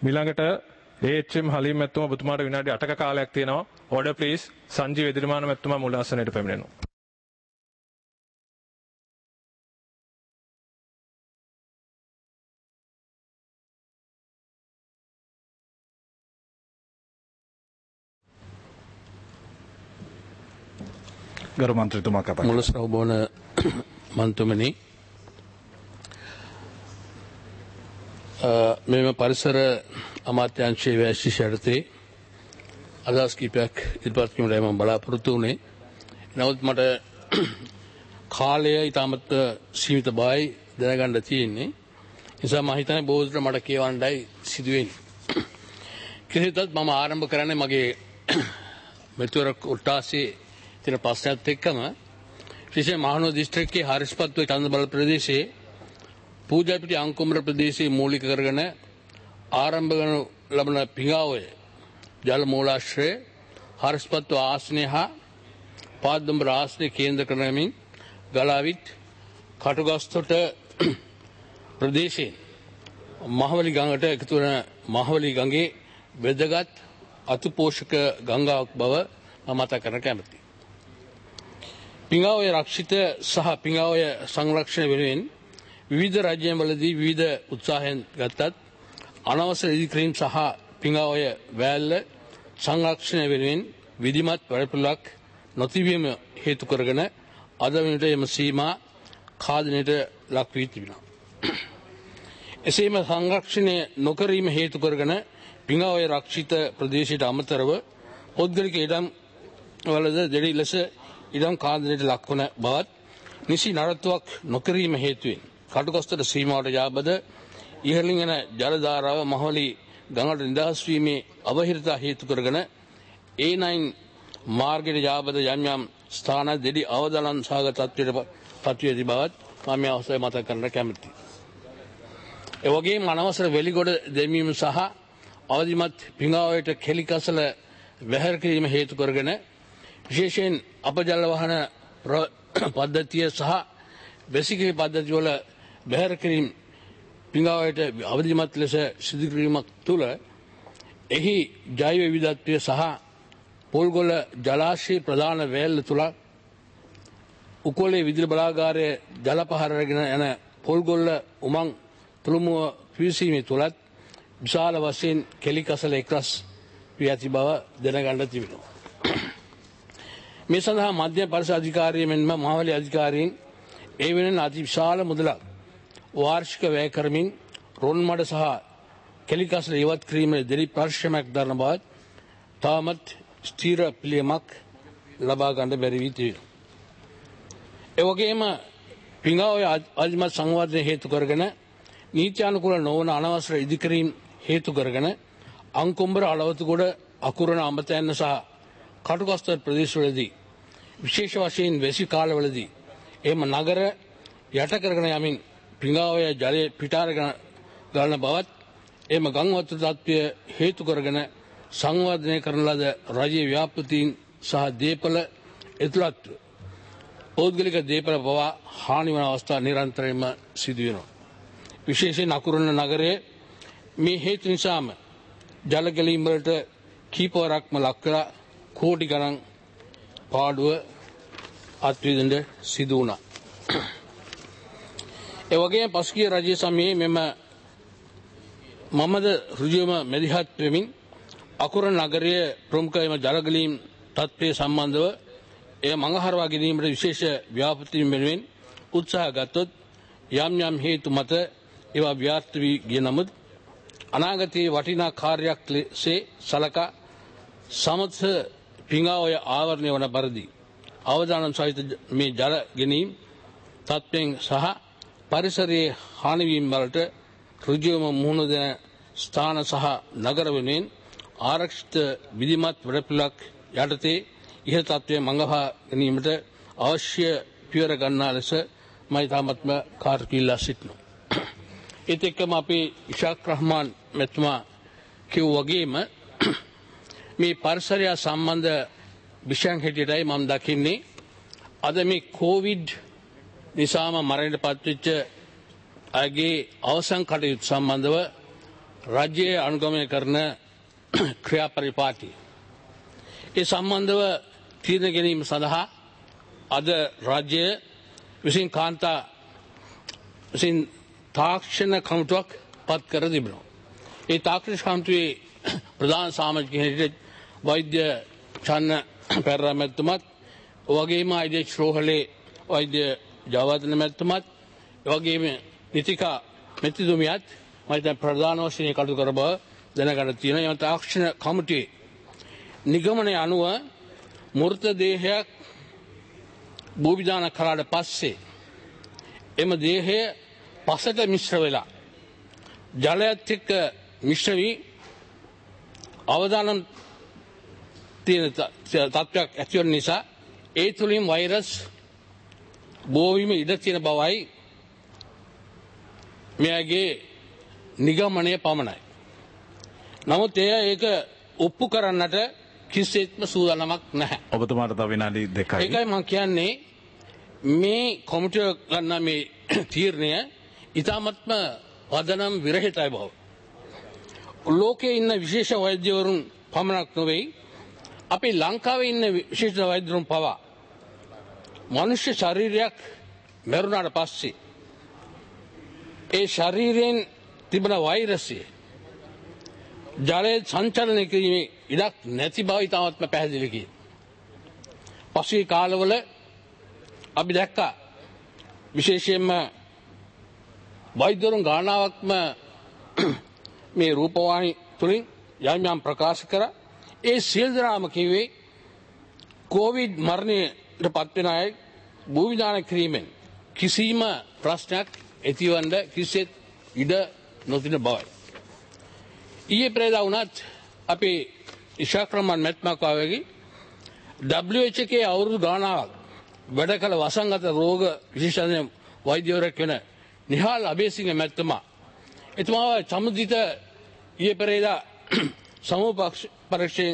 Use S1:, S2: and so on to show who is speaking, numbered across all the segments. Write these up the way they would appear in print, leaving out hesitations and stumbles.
S1: මිළඟට AHM හලීම් මැතිතුමා ඔබතුමාට විනාඩි 8ක කාලයක් තියෙනවා. Order please. සංජීව එදිරිමාන මැතිතුමා මුල් ආසනයට පැමිණෙනවා.
S2: ගරු මන්ත්‍රීතුමා කතා
S3: මුල සෞබෝන මන්තුමනි මෙම පරිසර අමාත්‍යාංශයේ වැශිෂ යටතේ අදහස් කිහිපයක් ඉදිරිපත් කිරීමට මම බලාපොරොත්තු වුණේ. නමුත් මට කාලය ඉතාමත් සීමිත බවයි දැනගන්න තියෙන්නේ. නිසා මම හිතන්නේ බොහෝ දුරට මට කියවන්නයි සිදු වෙන්නේ. කෙසේත් මම ආරම්භ කරන්නේ මගේ මෙතුවර කොට්ටාසේ තියෙන ප්‍රශ්නයත් එක්කම විශේෂයෙන් මහනුවර දිස්ත්‍රික්කයේ හරිස්පත්ව චන්දබල ප්‍රදේශයේ පූජාපිටිය අංකුමර ප්‍රදේශයේ මූලික කරගෙන ආරම්භ කරන ලබන පිඟාවය ජල මූලාශ්‍රය හරිස්පත්ව ආසනය හා පාදම්බර ආසනය කේන්ද්‍ර කරමින් ගලාවිත් කටුගස්තොට ප්‍රදේශයෙන් මහවැලි ගඟට එකතු වන මහවැලි ගඟේ වැදගත් අතුපෝෂක ගංගාවක් බව මම මතක් කරන්න කැමතියි. පිඟාවය රක්ෂිත සහ පිඟාවය සංරක්ෂණය වෙනුවෙන් විවිධ රාජ්‍යවලදී විවිධ උත්සාහයන් ගත්තත් අනවසර ඉදිකිරීම සහ පිඟාවය වැල්ල සංරක්ෂණය වෙනුවෙන් විධිමත් වැඩපිළිවෙලක් නොතිබීම හේතු කරගෙන අද වෙනට එම සීමා ඛාදනයට ලක් වී තිබෙනවා. එසේම සංරක්ෂණය නොකිරීම හේතු කරගෙන පිඟාවය රක්ෂිත ප්‍රදේශයට අමතරව පෞද්ගලික ඉඩම් වලද දෙඩි ලෙස ඉඩම් ඛාදනයට ලක්වන බවත් නිසි නඩත්තුවක් නොකිරීම හේතුවෙන් කටුගස්තොට සීමාවට යාබද ඉහළින් එන ජල ධාරාව මහවැලි ගඟට නිදහස් වීමේ අවහිරතා හේතු කරගෙන A9 මාර්ගයට යාබද යම් යම් ස්ථාන දෙඩි අවදානම් සහගත තත්ත්වයට පත්වී ඇති බවත් මම මේ අවස්ථාවේ මතක් කරන්න කැමැතියි. ඒ වගේම අනවසර වෙලිගොඩ දැමීම සහ අවදිමත් පිඟාවයට කෙලිකසල වැහැර කිරීම හේතු කරගෙන විශේෂයෙන් අපජල වහන පද්ධතිය සහ වැසිකිලි පද්ධතිය වල බැහැර කිරීම පිඟාවයට අවදිමත් ලෙස සිදු කිරීමක් තුළ එහි ජෛව විවිධත්වය සහ පොල්ගොල්ල ජලාශය ප්‍රධාන වෑල්ල තුළ උකොලේ විදුලි බලාගාරයේ ජල පහර රැගෙන යන පොල්ගොල්ල උමං තුළුමුව පිවිසීමේ තුළත් විශාල වශයෙන් කෙලිකසල එක්රස් වී ඇති බව දැනගන්න තිබෙනවා. මේ සඳහා මධ්‍යම පරිසර අධිකාරිය මෙන්ම මහවැලි අධිකාරීන් ඒ වෙනුවෙන් අති විශාල මුදලක් වාර්ෂික වැය කරමින් රොන් මඩ සහ කෙලිකසල ඉවත් කිරීමේ දෙරි පරිශ්‍රමයක් දරන බවත් තාමත් ස්ථීර පිළියමක් ලබා ගන්න බැරි වී තිබෙනවා. ඒ වගේම පිඟාවය අධිමත් සංවර්ධනය හේතු කරගෙන නීත්‍යානුකූල නොවන අනවසර ඉදිකිරීම් හේතු කරගෙන අංකුම්බර අලවතුගොඩ අකුරණ අඹතැන්න සහ කටුගස්තොට ප්‍රදේශවලදී විශේෂ වශයෙන් වැසි කාලවලදී එම නගර යට කරගෙන යමින් පිඟාවය ජලය පිටාරගෙන ගලන බවත් එම ගම් වතුර තත්ත්වය හේතු කරගෙන සංවර්ධනය කරන ලද රජයේ ව්‍යාපෘතීන් සහ දේපල එතුළත්ව පෞද්ගලික දේපල පවා හානි වන අවස්ථා නිරන්තරයෙන්ම සිදු වෙනවා. විශේෂයෙන් අකුරණ නගරයේ මේ හේතු නිසාම ජල ගැලීම් වලට කීපවරක්ම ලක් කළ කෝටි ගණන් පාඩුව අත්විඳින්න සිදු වුණා. ඒ වගේම පසුගිය රජයේ සමයේ මෙම මමද ඍජුවම මෙදිහත් වෙමින් අකුරණ නගරයේ ප්‍රමුඛම ජල ගැලීම් තත්ත්වයේ සම්බන්ධව එය මඟහරවා ගැනීමට විශේෂ ව්‍යාපෘතීන් වෙනුවෙන් උත්සාහ ගත්තොත් යම් යම් හේතු මත ඒවා ව්‍යාර්ථ වී ගිය නමුත් අනාගතයේ වටිනා කාර්යයක් ලෙස සලකා සමථ පිඟාවය ආවරණය වන පරිදි අවදානම් සහිත මේ ජල ගැනීම තත්ත්වයෙන් සහ පරිසරයේ හානිවීම වලට ඍජුවම මුහුණ දෙන ස්ථාන සහ නගර වෙනුවෙන් ආරක්ෂිත විධිමත් වැඩපිළිවෙලක් යටතේ ඉහළ තත්ත්වයේ මඟහා ගැනීමට අවශ්‍ය පියවර ගන්නා ලෙස මම තාමත්ම කාර්යීලා සිටිනවා. ඒත් එක්කම අපේ ඉෂාක් රහමාන් මෙතුමා කිව් වගේම මේ පරිසරය සම්බන්ධ විෂයන් හැටියටයි මම දකින්නේ අද මේ කොවිඩ් නිසාම මරණයට පත්වෙච්ච අයගේ අවසන් කටයුතු සම්බන්ධව රජයේ අනුගමනය කරන ක්‍රියාපරිපාටි. ඒ සම්බන්ධව තීරණ ගැනීම සඳහා අද රජය විසින් කාන්තා විසින් තාක්ෂණ කමිටුවක් පත් කර තිබෙනවා. ඒ තාක්ෂණ කමිටුවේ ප්‍රධාන සාමාජිකයන් හිටිය වෛද්‍ය චන්න පෙරේරා මැතිතුමත්, වගේම අයිඩෙක්ස් රෝහලේ වෛද්‍ය ජයවර්ධන මැතිතුමත්, වගේම නිතිකා මැතිතුමියත් මම ප්‍රධාන වශයෙන් කටයුතු කර බව දැනගන්න තියෙනවා. ඒ තාක්ෂණ කමිටුවේ නිගමනය අනුව මෘතදේහයක් භූවිදාන කරාට පස්සේ එම දේහය පසට මිශ්‍ර වෙලා ජලයත් එක්ක මිශ්‍ර වී අවදානම් තියෙන තත්ත්වයක් ඇති වෙන නිසා ඒ තුලින් වෛරස් බෝවීම ඉඩ තියෙන බවයි මෙයාගේ නිගමනය පමණයි. නමුත් ඒක ඔප්පු කරන්නට කිසිසේත්ම සූදානමක් නැහැ.
S2: ඔබතුමාට තව විනාඩි 2යි.
S3: ඒකයි මම කියන්නේ මේ කොමිටුව ගන්න මේ තීරණය ඉතාමත්ම වදනම් විරහිතයි බව. ලෝකයේ ඉන්න විශේෂ වෛද්‍යවරුන් පමණක් නොවේ, අපේ ලංකාවේ ඉන්න විශේෂ වෛද්‍යවරුන් පවා මනුෂ්‍ය ශරීරයක් මැරුණාට පස්සේ ඒ ශරීරයෙන් තිබෙන වෛරසය ජලයේ සංචලනය කිරීමේ ඉඩක් නැති බව ඉතාමත්ම පැහැදිලි කිය. පසුගිය කාලවල අපි දැක්කා විශේෂයෙන්ම වෛද්‍යවරුන් ගානාවක්ම මේ රූපවාහිනී තුලින් යම් ප්‍රකාශ කර ඒ සියලු දෙනාම කිව්වේ කොවිඩ් මරණයට පත් වෙන අය භූවිදාන කිරීමෙන් කිසිම ප්‍රශ්නයක් ඇතිවන්න කිසිසේත් ඉඩ නොතින බවයි. ඊයේ පෙරේදා වුණත් අපේ ඉෂාක් රහමාන් මැතිතුමා වගේ WHO එකේ අවුරුදු ගාණාවක් වැඩ කළ වසංගත රෝග විශේෂඥ වෛද්‍යවරයෙක් වෙන නිහාල් අබේසිංහ මැතිතුමා එතුමාව සම්මුදිත ඊයේ පෙරේදා සමූහ පරීක්ෂණයෙන්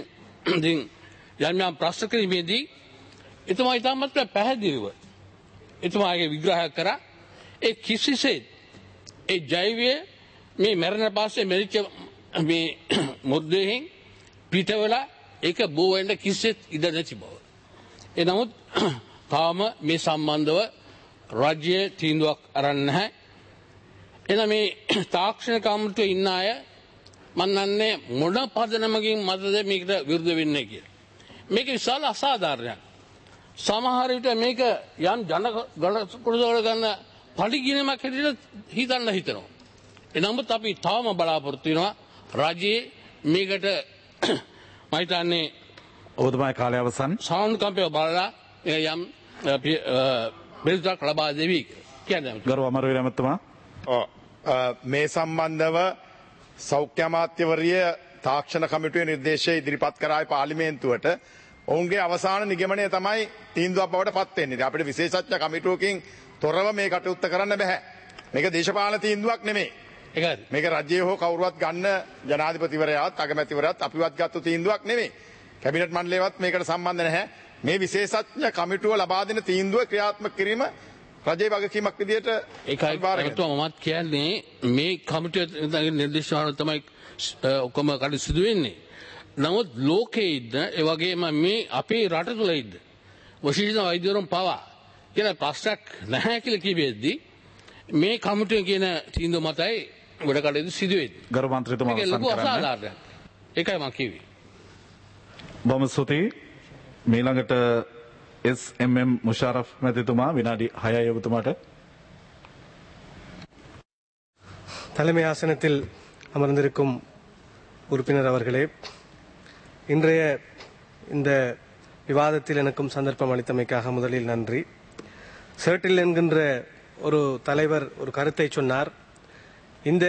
S3: යම් ප්‍රශ්න කිරීමේදී එතුමා ඉතාමත් පැහැදිලිව එතුමාගේ විග්‍රහයක් කරා ඒ කිසිසේත් ඒ ජෛවය මේ මරණ පස්සේ මෙරිච්ච මේ මුද්දෙන් පිටවලා ඒක බෝ වෙන්න කිසිසේත් ඉඩ නැති බව. ඒ නමුත් තාම මේ සම්බන්ධව රාජ්‍ය තීන්දුවක් අරන් නැහැ. එන මේ තාක්ෂණ කමිටුවේ ඉන්න අය මන්නන්නේ මොන පදනමකින් මතද මේකට විරුද්ධ වෙන්නේ කියලා. මේක විශාල අසාධාරණයක්. සමහර විට මේක යම් ජන කොටසවල ගන්න පරිගණනයක් හැටියට හිතනවා. එනමුත් අපි තාම බලාපොරොත්තු වෙනවා රාජ්‍යයේ මේකට මම හිතන්නේ
S2: ඔබතුමාගේ කාලය අවසන්.
S3: සානුකම්පය බලලා යම් පිළිතුරක් ලබා දෙවි කියන්නේ.
S2: ගරු අමරවීර මැතිතුමා.
S4: මේ සම්බන්ධව සෞඛ්‍ය අමාත්‍යවරිය තාක්ෂණ කමිටුවේ නිර්දේශය ඉදිරිපත් කරායි පාර්ලිමේන්තුවට. ඔවුන්ගේ අවසාන නිගමනය තමයි තීන්දුවක් බවට පත් වෙන්නේ. අපිට විශේෂඥ කමිටුවකින් තොරව මේ කටයුත්ත කරන්න බෑ. මේක දේශපාලන තීන්දුවක් නෙමෙයි. මේක රජයේ හෝ කවුරුවත් ගන්න ජනාධිපතිවරයාත් අගමැතිවරයාත් අපිවත් ගත්තු තීන්දුවක් නෙමෙයි. කැබිනට් මණ්ඩලයවත් මේකට සම්බන්ධ නැහැ. මේ විශේෂඥ කමිටුව ලබා දෙන තීන්දුව ක්‍රියාත්මක කිරීම රජයේ වගකීමක් විදියට
S3: ඒකයි මමත් කියන්නේ මේ කමිටුවේ නිර්දේශ තමයි ඔක්කොම කටයුතු සිදු වෙන්නේ. නමුත් ලෝකයේ ඉන්න ඒ වගේම මේ අපේ රට තුළ ඉන්න විශේෂ වෛද්‍යවරුන් පවා කියන ප්‍රශ්නයක් නැහැ කියලා කිව්වෙද්දී මේ කමිටුවේ කියන තීන්දුව මතයි වැඩ කටයුතු සිදු වෙන්නේ.
S2: ගරු මන්ත්‍රීතුමා අවසන් කරන්න.
S3: ඒකයි මම කිව්වේ.
S2: බොහොම ස්තුතියි. ඊළඟට SMM මුෂාරෆ් மதித்துமா வினாடி 6 ஒபுத்துமாட்ட.
S5: தலைமை ஆசனத்தில் அமர்ந்திருக்கும் உறுப்பினர் அவர்களே, இன்றைய இந்த விவாதத்தில் எனக்கும் சந்தர்ப்பம் அளித்தமைக்காக முதலில் நன்றி. சேட்டில் என்கின்ற ஒரு தலைவர் ஒரு கருத்தை சொன்னார். இந்த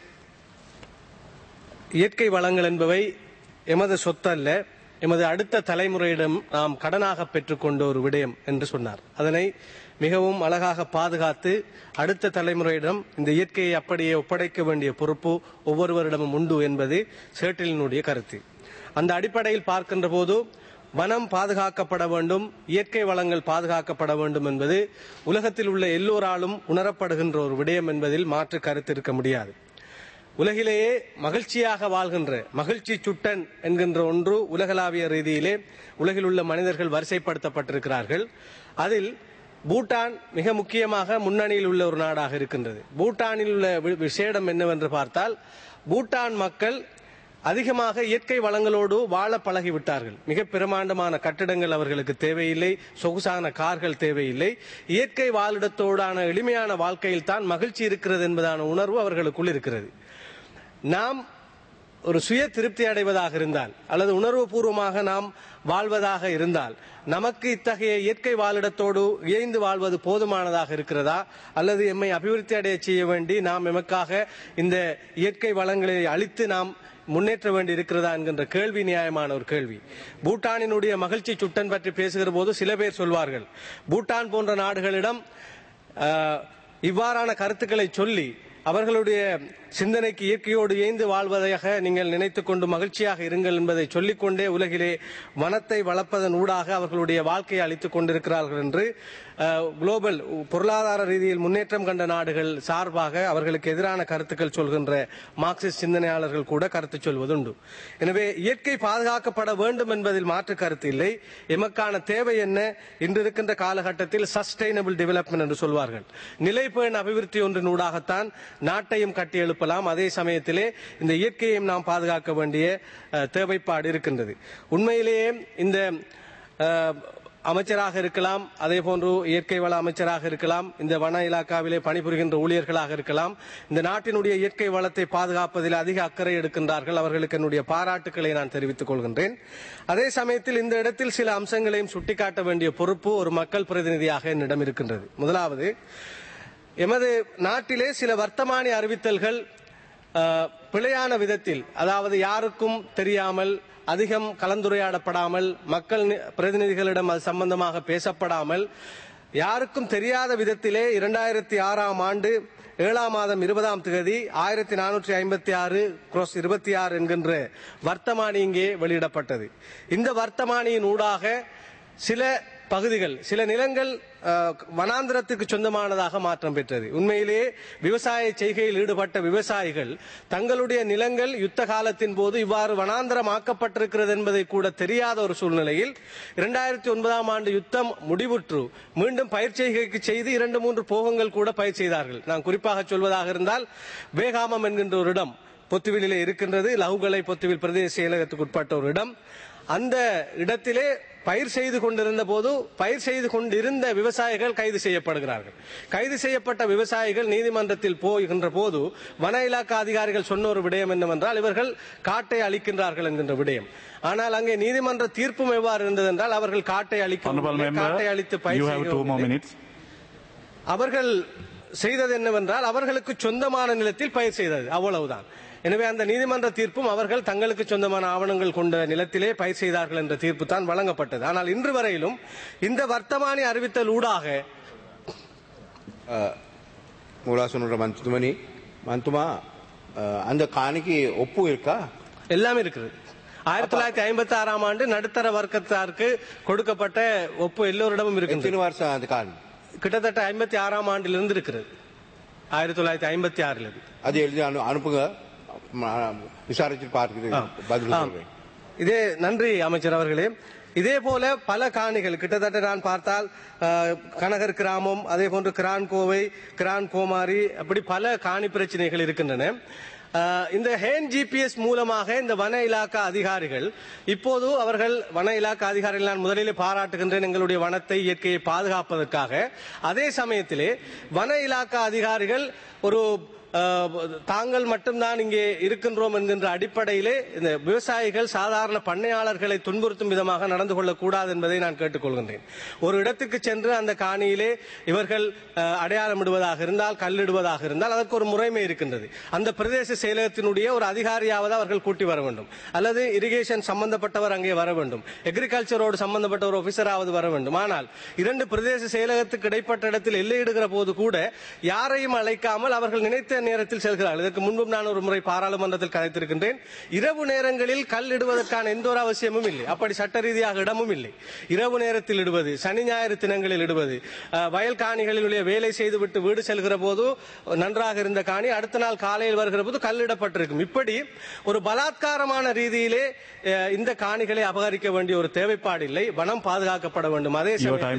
S5: இயற்கை வளங்கள் என்பவை எமது சொத்து அல்ல, எமது அடுத்த தலைமுறையிடம் நாம் கடனாக பெற்றுக்கொண்ட ஒரு விடயம் என்று சொன்னார். அதனை மிகவும் அழகாக பாதுகாத்து அடுத்த தலைமுறையிடம் இந்த இயற்கையை அப்படியே ஒப்படைக்க வேண்டிய பொறுப்பு ஒவ்வொருவரிடமும் உண்டு என்பது சேட்டிலினுடைய கருத்து. அந்த அடிப்படையில் பார்க்கின்ற போது வனம் பாதுகாக்கப்பட வேண்டும், இயற்கை வளங்கள் பாதுகாக்கப்பட வேண்டும் என்பது உலகத்தில் உள்ள எல்லோராலும் உணரப்படுகின்ற ஒரு விடயம் என்பதில் மாற்று கருத்து இருக்க முடியாது. உலகிலேயே மகிழ்ச்சியாக வாழ்கின்ற மகிழ்ச்சி சுட்டன் என்கின்ற ஒன்று உலகளாவிய ரீதியிலே உலகில் உள்ள மனிதர்கள் வரிசைப்படுத்தப்பட்டிருக்கிறார்கள். அதில் பூட்டான் மிக முக்கியமாக முன்னணியில் உள்ள ஒரு நாடாக இருக்கின்றது. பூட்டானில் உள்ள விசேடம் என்னவென்று பார்த்தால், பூட்டான் மக்கள் அதிகமாக இயற்கை வளங்களோடு வாழ பழகிவிட்டார்கள். மிக பிரமாண்டமான கட்டிடங்கள் அவர்களுக்கு தேவையில்லை, சொகுசான கார்கள் தேவையில்லை. இயற்கை வாழிடத்தோடான எளிமையான வாழ்க்கையில் தான் மகிழ்ச்சி இருக்கிறது என்பதான உணர்வு அவர்களுக்குள் இருக்கிறது. நாம் ஒரு சுய திருப்தி அடைவதாக இருந்தால் அல்லது உணர்வு பூர்வமாக நாம் வாழ்வதாக இருந்தால் நமக்கு இத்தகைய இயற்கை வாழிடத்தோடு இயைந்து வாழ்வது போதுமானதாக இருக்கிறதா, அல்லது எம்மை அபிவிருத்தி அடைய செய்ய வேண்டி நாம் எமக்காக இந்த இயற்கை வளங்களை அளித்து நாம் முன்னேற்ற வேண்டி இருக்கிறதா என்கின்ற கேள்வி நியாயமான ஒரு கேள்வி. பூட்டானினுடைய மகிழ்ச்சி சுட்டன் பற்றி பேசுகிற போது சில பேர் சொல்வார்கள், பூட்டான் போன்ற நாடுகளிடம் இவ்வாறான கருத்துக்களை சொல்லி அவர்களுடைய சிந்தனைக்கு இயற்கையோடு இயைந்து வாழ்வதாக நீங்கள் நினைத்துக் கொண்டு மகிழ்ச்சியாக இருங்கள் என்பதை சொல்லிக்கொண்டே உலகிலே வனத்தை வளர்ப்பதன் ஊடாக அவர்களுடைய வாழ்க்கையை அளித்துக் கொண்டிருக்கிறார்கள் என்று குளோபல் பொருளாதார ரீதியில் முன்னேற்றம் கண்ட நாடுகள் சார்பாக அவர்களுக்கு எதிரான கருத்துக்கள் சொல்கின்ற மார்க்சிஸ்ட் சிந்தனையாளர்கள் கூட கருத்து சொல்வதுண்டு. எனவே இயற்கை பாதுகாக்கப்பட வேண்டும் என்பதில் மாற்று கருத்து இல்லை. எமக்கான தேவை என்ன? இன்று இருக்கின்ற காலகட்டத்தில் சஸ்டைனபிள் டெவலப்மெண்ட் என்று சொல்வார்கள். நிலைபேண் அபிவிருத்தி ஒன்றின் ஊடாகத்தான் நாட்டையும் கட்டி எழுப்பலாம். அதே சமயத்திலே இந்த இயற்கையையும் நாம் பாதுகாக்க வேண்டிய தேவைப்பாடு இருக்கின்றது. உண்மையிலேயே இந்த அமைச்சராக இருக்கலாம், அதே போன்று இயற்கை வள அமைச்சராக இருக்கலாம், இந்த வன இலாக்காவிலே பணிபுரிகின்ற ஊழியர்களாக இருக்கலாம், இந்த நாட்டினுடைய இயற்கை வளத்தை பாதுகாப்பதில் அதிக அக்கறை எடுக்கின்றார்கள். அவர்களுக்கு என்னுடைய பாராட்டுக்களை நான் தெரிவித்துக் கொள்கின்றேன். அதே சமயத்தில் இந்த இடத்தில் சில அம்சங்களையும் சுட்டிக்காட்ட வேண்டிய பொறுப்பு ஒரு மக்கள் பிரதிநிதியாக என்னிடம் இருக்கின்றது. முதலாவது, எமது நாட்டிலே சில வர்த்தமானி அறிவித்தல்கள் பிழையான விதத்தில், அதாவது யாருக்கும் தெரியாமல், அதிகம் கலந்துரையாடப்படாமல், மக்கள் பிரதிநிதிகளிடம் அது சம்பந்தமாக பேசப்படாமல், யாருக்கும் தெரியாத விதத்திலே 2006 ஆண்டு 7 மாதம் 20ஆம் தேதி 1456/26 என்கின்ற வர்த்தமானி இங்கே வெளியிடப்பட்டது. இந்த வர்த்தமானியின் ஊடாக சில பகுதிகள், சில நிலங்கள் வனாந்திரத்துக்கு சொந்தமானதாக மாற்றம் பெற்றது. உண்மையிலேயே விவசாய செய்கையில் ஈடுபட்ட விவசாயிகள் தங்களுடைய நிலங்கள் யுத்த காலத்தின் போது இவ்வாறு வனாந்திரமாக்கப்பட்டிருக்கிறது என்பதை கூட தெரியாத ஒரு சூழ்நிலையில் 2009ஆம் ஆண்டு யுத்தம் முடிவுற்று மீண்டும் பயிர் செய்கைக்கு செய்து 2-3 போகங்கள் கூட பயிர் செய்தார்கள். நான் குறிப்பாக சொல்வதாக இருந்தால், வேகாமம் என்கின்ற ஒரு இடம் பொத்துவிலே இருக்கின்றது. லகுகலை பொத்துவில் பிரதேச செயலகத்துக்கு உட்பட்ட ஒரு இடம். அந்த இடத்திலே பயிர் செய்து கொண்டிருந்த போது பயிர் செய்து கொண்டிருந்த விவசாயிகள் கைது செய்யப்படுகிறார்கள். கைது செய்யப்பட்ட விவசாயிகள் நீதிமன்றத்தில் போகின்ற போது வன இலாக்கா அதிகாரிகள் சொன்ன ஒரு விடயம் என்னவென்றால், இவர்கள் காட்டை அளிக்கின்றார்கள் என்கின்ற விடயம். ஆனால் அங்கே நீதிமன்ற தீர்ப்பும் எவ்வாறு இருந்தது என்றால், அவர்கள் காட்டை அளித்து பயிர் அவர்கள் செய்தது என்னவென்றால், அவர்களுக்கு சொந்தமான நிலத்தில் பயிர் செய்தது, அவ்வளவுதான். எனவே அந்த நீதிமன்ற தீர்ப்பும் அவர்கள் தங்களுக்கு சொந்தமான ஆவணங்கள் கொண்ட நிலத்திலே பயிர் செய்தார்கள் என்ற தீர்ப்பு தான் வழங்கப்பட்டது. ஆனால் இன்று வரையிலும் இந்த வர்த்தமானி அறிவித்தல் ஊடாக
S6: மூலாசனோட மந்துமா அந்த காணிக்கு ஒப்பு இருக்கா?
S5: எல்லாமே இருக்குது. 1956ஆம் ஆண்டு நடுத்தர வர்க்கத்தாருக்கு கொடுக்கப்பட்ட ஒப்பு எல்லோரிடமும் இருக்கு.
S6: வருஷம் அந்த காணி
S5: கிட்டத்தட்ட 56ஆம் ஆண்டிலிருந்து இருக்கிறது. 1956
S6: அது எழுதி அனுப்புங்க, விசாரிச்சு பார்க்கிறது.
S5: இதே நன்றி அமைச்சர் அவர்களே. இதே போல பல காணிகள் கிட்டத்தட்ட நான் பார்த்தால் கனகர் கிராமம், அதே போன்று கிரான் கோவை, கிரான் கோமாரி, அப்படி பல காணி பிரச்சனைகள் இருக்கின்றன. இந்த ஹேண்ட் ஜிபிஎஸ் மூலமாக இந்த வன இலாக்கா அதிகாரிகள் இப்போது அவர்கள் வன இலாக்கா அதிகாரிகள் நான் முதலிலே பாராட்டுகின்றேன் எங்களுடைய வனத்தை இயற்கையை பாதுகாப்பதற்காக. அதே சமயத்திலே வன இலாக்கா அதிகாரிகள் ஒரு தாங்கள் மட்டும்தான் இங்கே இருக்கின்றோம் என்கின்ற அடிப்படையிலே இந்த விவசாயிகள் சாதாரண பண்ணையாளர்களை துன்புறுத்தும் விதமாக நடந்து கொள்ளக்கூடாது என்பதை நான் கேட்டுக்கொள்கின்றேன். ஒரு இடத்துக்கு சென்று அந்த காணியிலே இவர்கள் அடையாளமிடுவதாக இருந்தால், கல்லிடுவதாக இருந்தால் அதற்கு ஒரு முறைமை இருக்கின்றது. அந்த பிரதேச செயலகத்தினுடைய ஒரு அதிகாரியாவது அவர்கள் கூட்டி வர வேண்டும், அல்லது இரிகேஷன் சம்பந்தப்பட்டவர் அங்கே வர வேண்டும், எக்ரிகல்ச்சரோடு சம்பந்தப்பட்ட ஒரு ஆபீசராவது வர வேண்டும். ஆனால் 2 பிரதேச செயலகத்துக்கு இடைப்பட்ட இடத்தில் எல்லையிடுகிற போது கூட யாரையும் அழைக்காமல் அவர்கள் நினைத்த நேரத்தில் செல்கிறார்கள். இதற்கு முன்பும் நான் ஒரு முறை பாராளுமன்றத்தில் கதைத்திருக்கின்றேன். இரவு நேரங்களில் கல் இடுவதற்கான எந்த ஒரு அவசியமும் இல்லை, அப்படி சட்ட ரீதியாக இடமும் இல்லை. இரவு நேரத்தில் இடுவது, சனி ஞாயிறு தினங்களில் இடுவது, வயல் காணிகளில் வேலை செய்துவிட்டு வீடு செல்கிற போது நன்றாக இருந்த காணி அடுத்த நாள் காலையில் வருகிற போது கல்லிடப்பட்டிருக்கும். இப்படி ஒரு பலாத்காரமான ரீதியிலே இந்த காணிகளை அபகரிக்க வேண்டிய ஒரு தேவைப்பாடு இல்லை. வனம் பாதுகாக்கப்பட வேண்டும். அதே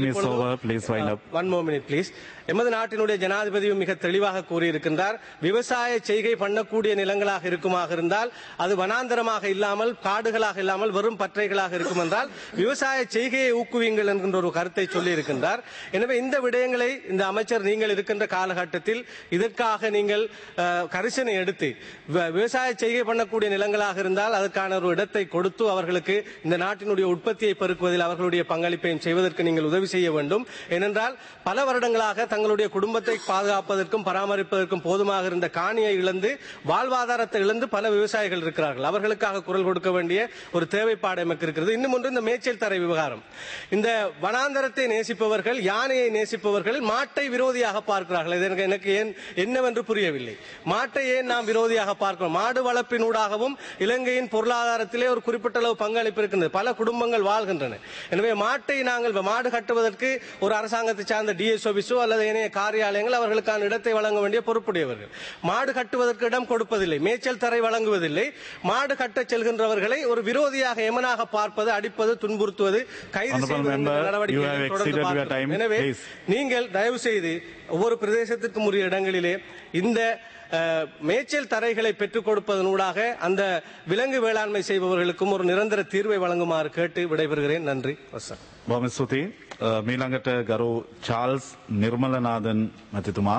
S5: எமது நாட்டினுடைய ஜனாதிபதியும் மிக தெளிவாக கூறியிருக்கின்றார், விவசாய செய்கை பண்ணக்கூடிய நிலங்களாக இருக்குமாக இருந்தால் அது வனாந்தரமாக இல்லாமல் காடுகளாக இல்லாமல் வெறும் பற்றைகளாக இருக்கும் என்றால் விவசாய செய்கையை ஊக்குவிங்கள் என்கின்ற ஒரு கருத்தை சொல்லி இருக்கின்றார். எனவே இந்த விடயங்களை இந்த அமைச்சர் நீங்கள் இருக்கின்ற காலகட்டத்தில் இதற்காக நீங்கள் கரிசனை எடுத்து விவசாய செய்கை பண்ணக்கூடிய நிலங்களாக இருந்தால் அதற்கான ஒரு இடத்தை கொடுத்து அவர்களுக்கு இந்த நாட்டினுடைய உற்பத்தியை பெருக்குவதில் அவர்களுடைய பங்களிப்பையும் செய்வதற்கு நீங்கள் உதவி செய்ய வேண்டும். ஏனென்றால் பல வருடங்களாக தங்களுடைய குடும்பத்தை பாதுகாப்பதற்கும் பராமரிப்பதற்கும் போதுமாக இருந்த காணியை இழந்து வாழ்வாதாரத்தை இழந்து பல விவசாயிகள் இருக்கிறார்கள். அவர்களுக்காக குரல் கொடுக்க வேண்டிய ஒரு தேவைப்பாடு நமக்கு இருக்கிறது. இன்னும் ஒன்று இந்த மேய்ச்சல் தரை விவகாரம். இந்த வனாந்தரத்தை நேசிப்பவர்கள், யானையை நேசிப்பவர்கள் மாட்டை விரோதியாக பார்க்கிறார்கள். இது எனக்கு என்னவென்று புரியவில்லை. மாட்டை ஏன் நாம் விரோதியாக பார்க்கிறோம்? மாடு வளர்ப்பினூடாகவும் இலங்கையின் பொருளாதாரத்திலே ஒரு குறிப்பிட்ட அளவு பங்களிப்பு இருக்கின்றது. பல குடும்பங்கள் வாழ்கின்றன. எனவே மாட்டை நாங்கள் மாடு கட்டுவதற்கு ஒரு அரசாங்கத்தை சார்ந்த டிஎஸ் ஆபீஸோ அல்லது ஏனைய காரியாலயங்கள் அவர்களுக்கான இடத்தை வழங்க வேண்டிய பொறுப்புடையவர்கள். மாடு கட்டுவதற்கு இடம் கொடுப்பதில்லை, மேய்ச்சல் தரை வழங்குவதில்லை. மாடு கட்ட செல்கின்றவர்களை ஒரு விரோதியாக எமனாக பார்ப்பது, அடிப்பது, துன்புறுத்துவது, கைது செய்வது நடவடிக்கை. எனவே நீங்கள் தயவு செய்து ஒவ்வொரு பிரதேசத்திற்கும் உரிய இடங்களிலே இந்த மேய்ச்சல் தரைகளை பெற்றுக் கொடுப்பதனூடாக அந்த விலங்கு வேளாண்மை செய்பவர்களுக்கும் ஒரு நிரந்தர தீர்வை வழங்குமாறு கேட்டு விடைபெறுகிறேன். நன்றி.
S2: බොහොම ස්තුතියි. මීළඟට ගරු චාල්ස් නිර්මලනාදන් මැතිතුමා.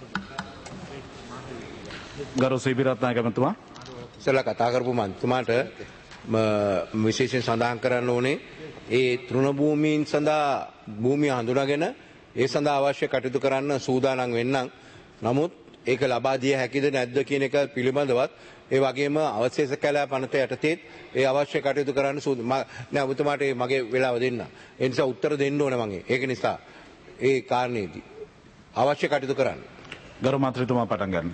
S2: ගරු සීබිරත්නායක මැතිතුමා.
S6: ඉස්සෙල්ලා කතා කරපු මන්තුමාට විශේෂයෙන් සඳහන් කරන්න ඕනේ ඒ තෘණ භූමීන් සඳහා භූමිය හඳුනාගෙන ඒ සඳහා අවශ්‍ය කටයුතු කරන්න සූදානම් වෙන්නම්. නමුත් ඒක ලබා දිය හැකිද නැද්ද කියන එක පිළිබඳවත් ඒ වගේම අවශේෂ කැලෑ පනත යටතේ ඒ අවශ්‍ය කටයුතු කරන්න නෑ ඔබතුමාට මගේ වෙලාව දෙන්න. ඒ නිසා උත්තර දෙන්න ඕනේ මම. ඒක නිසා ඒ කාරණේදී අවශ්‍ය කටයුතු කරන්න.
S2: ගරු මන්ත්‍රීතුමා පටන් ගන්න.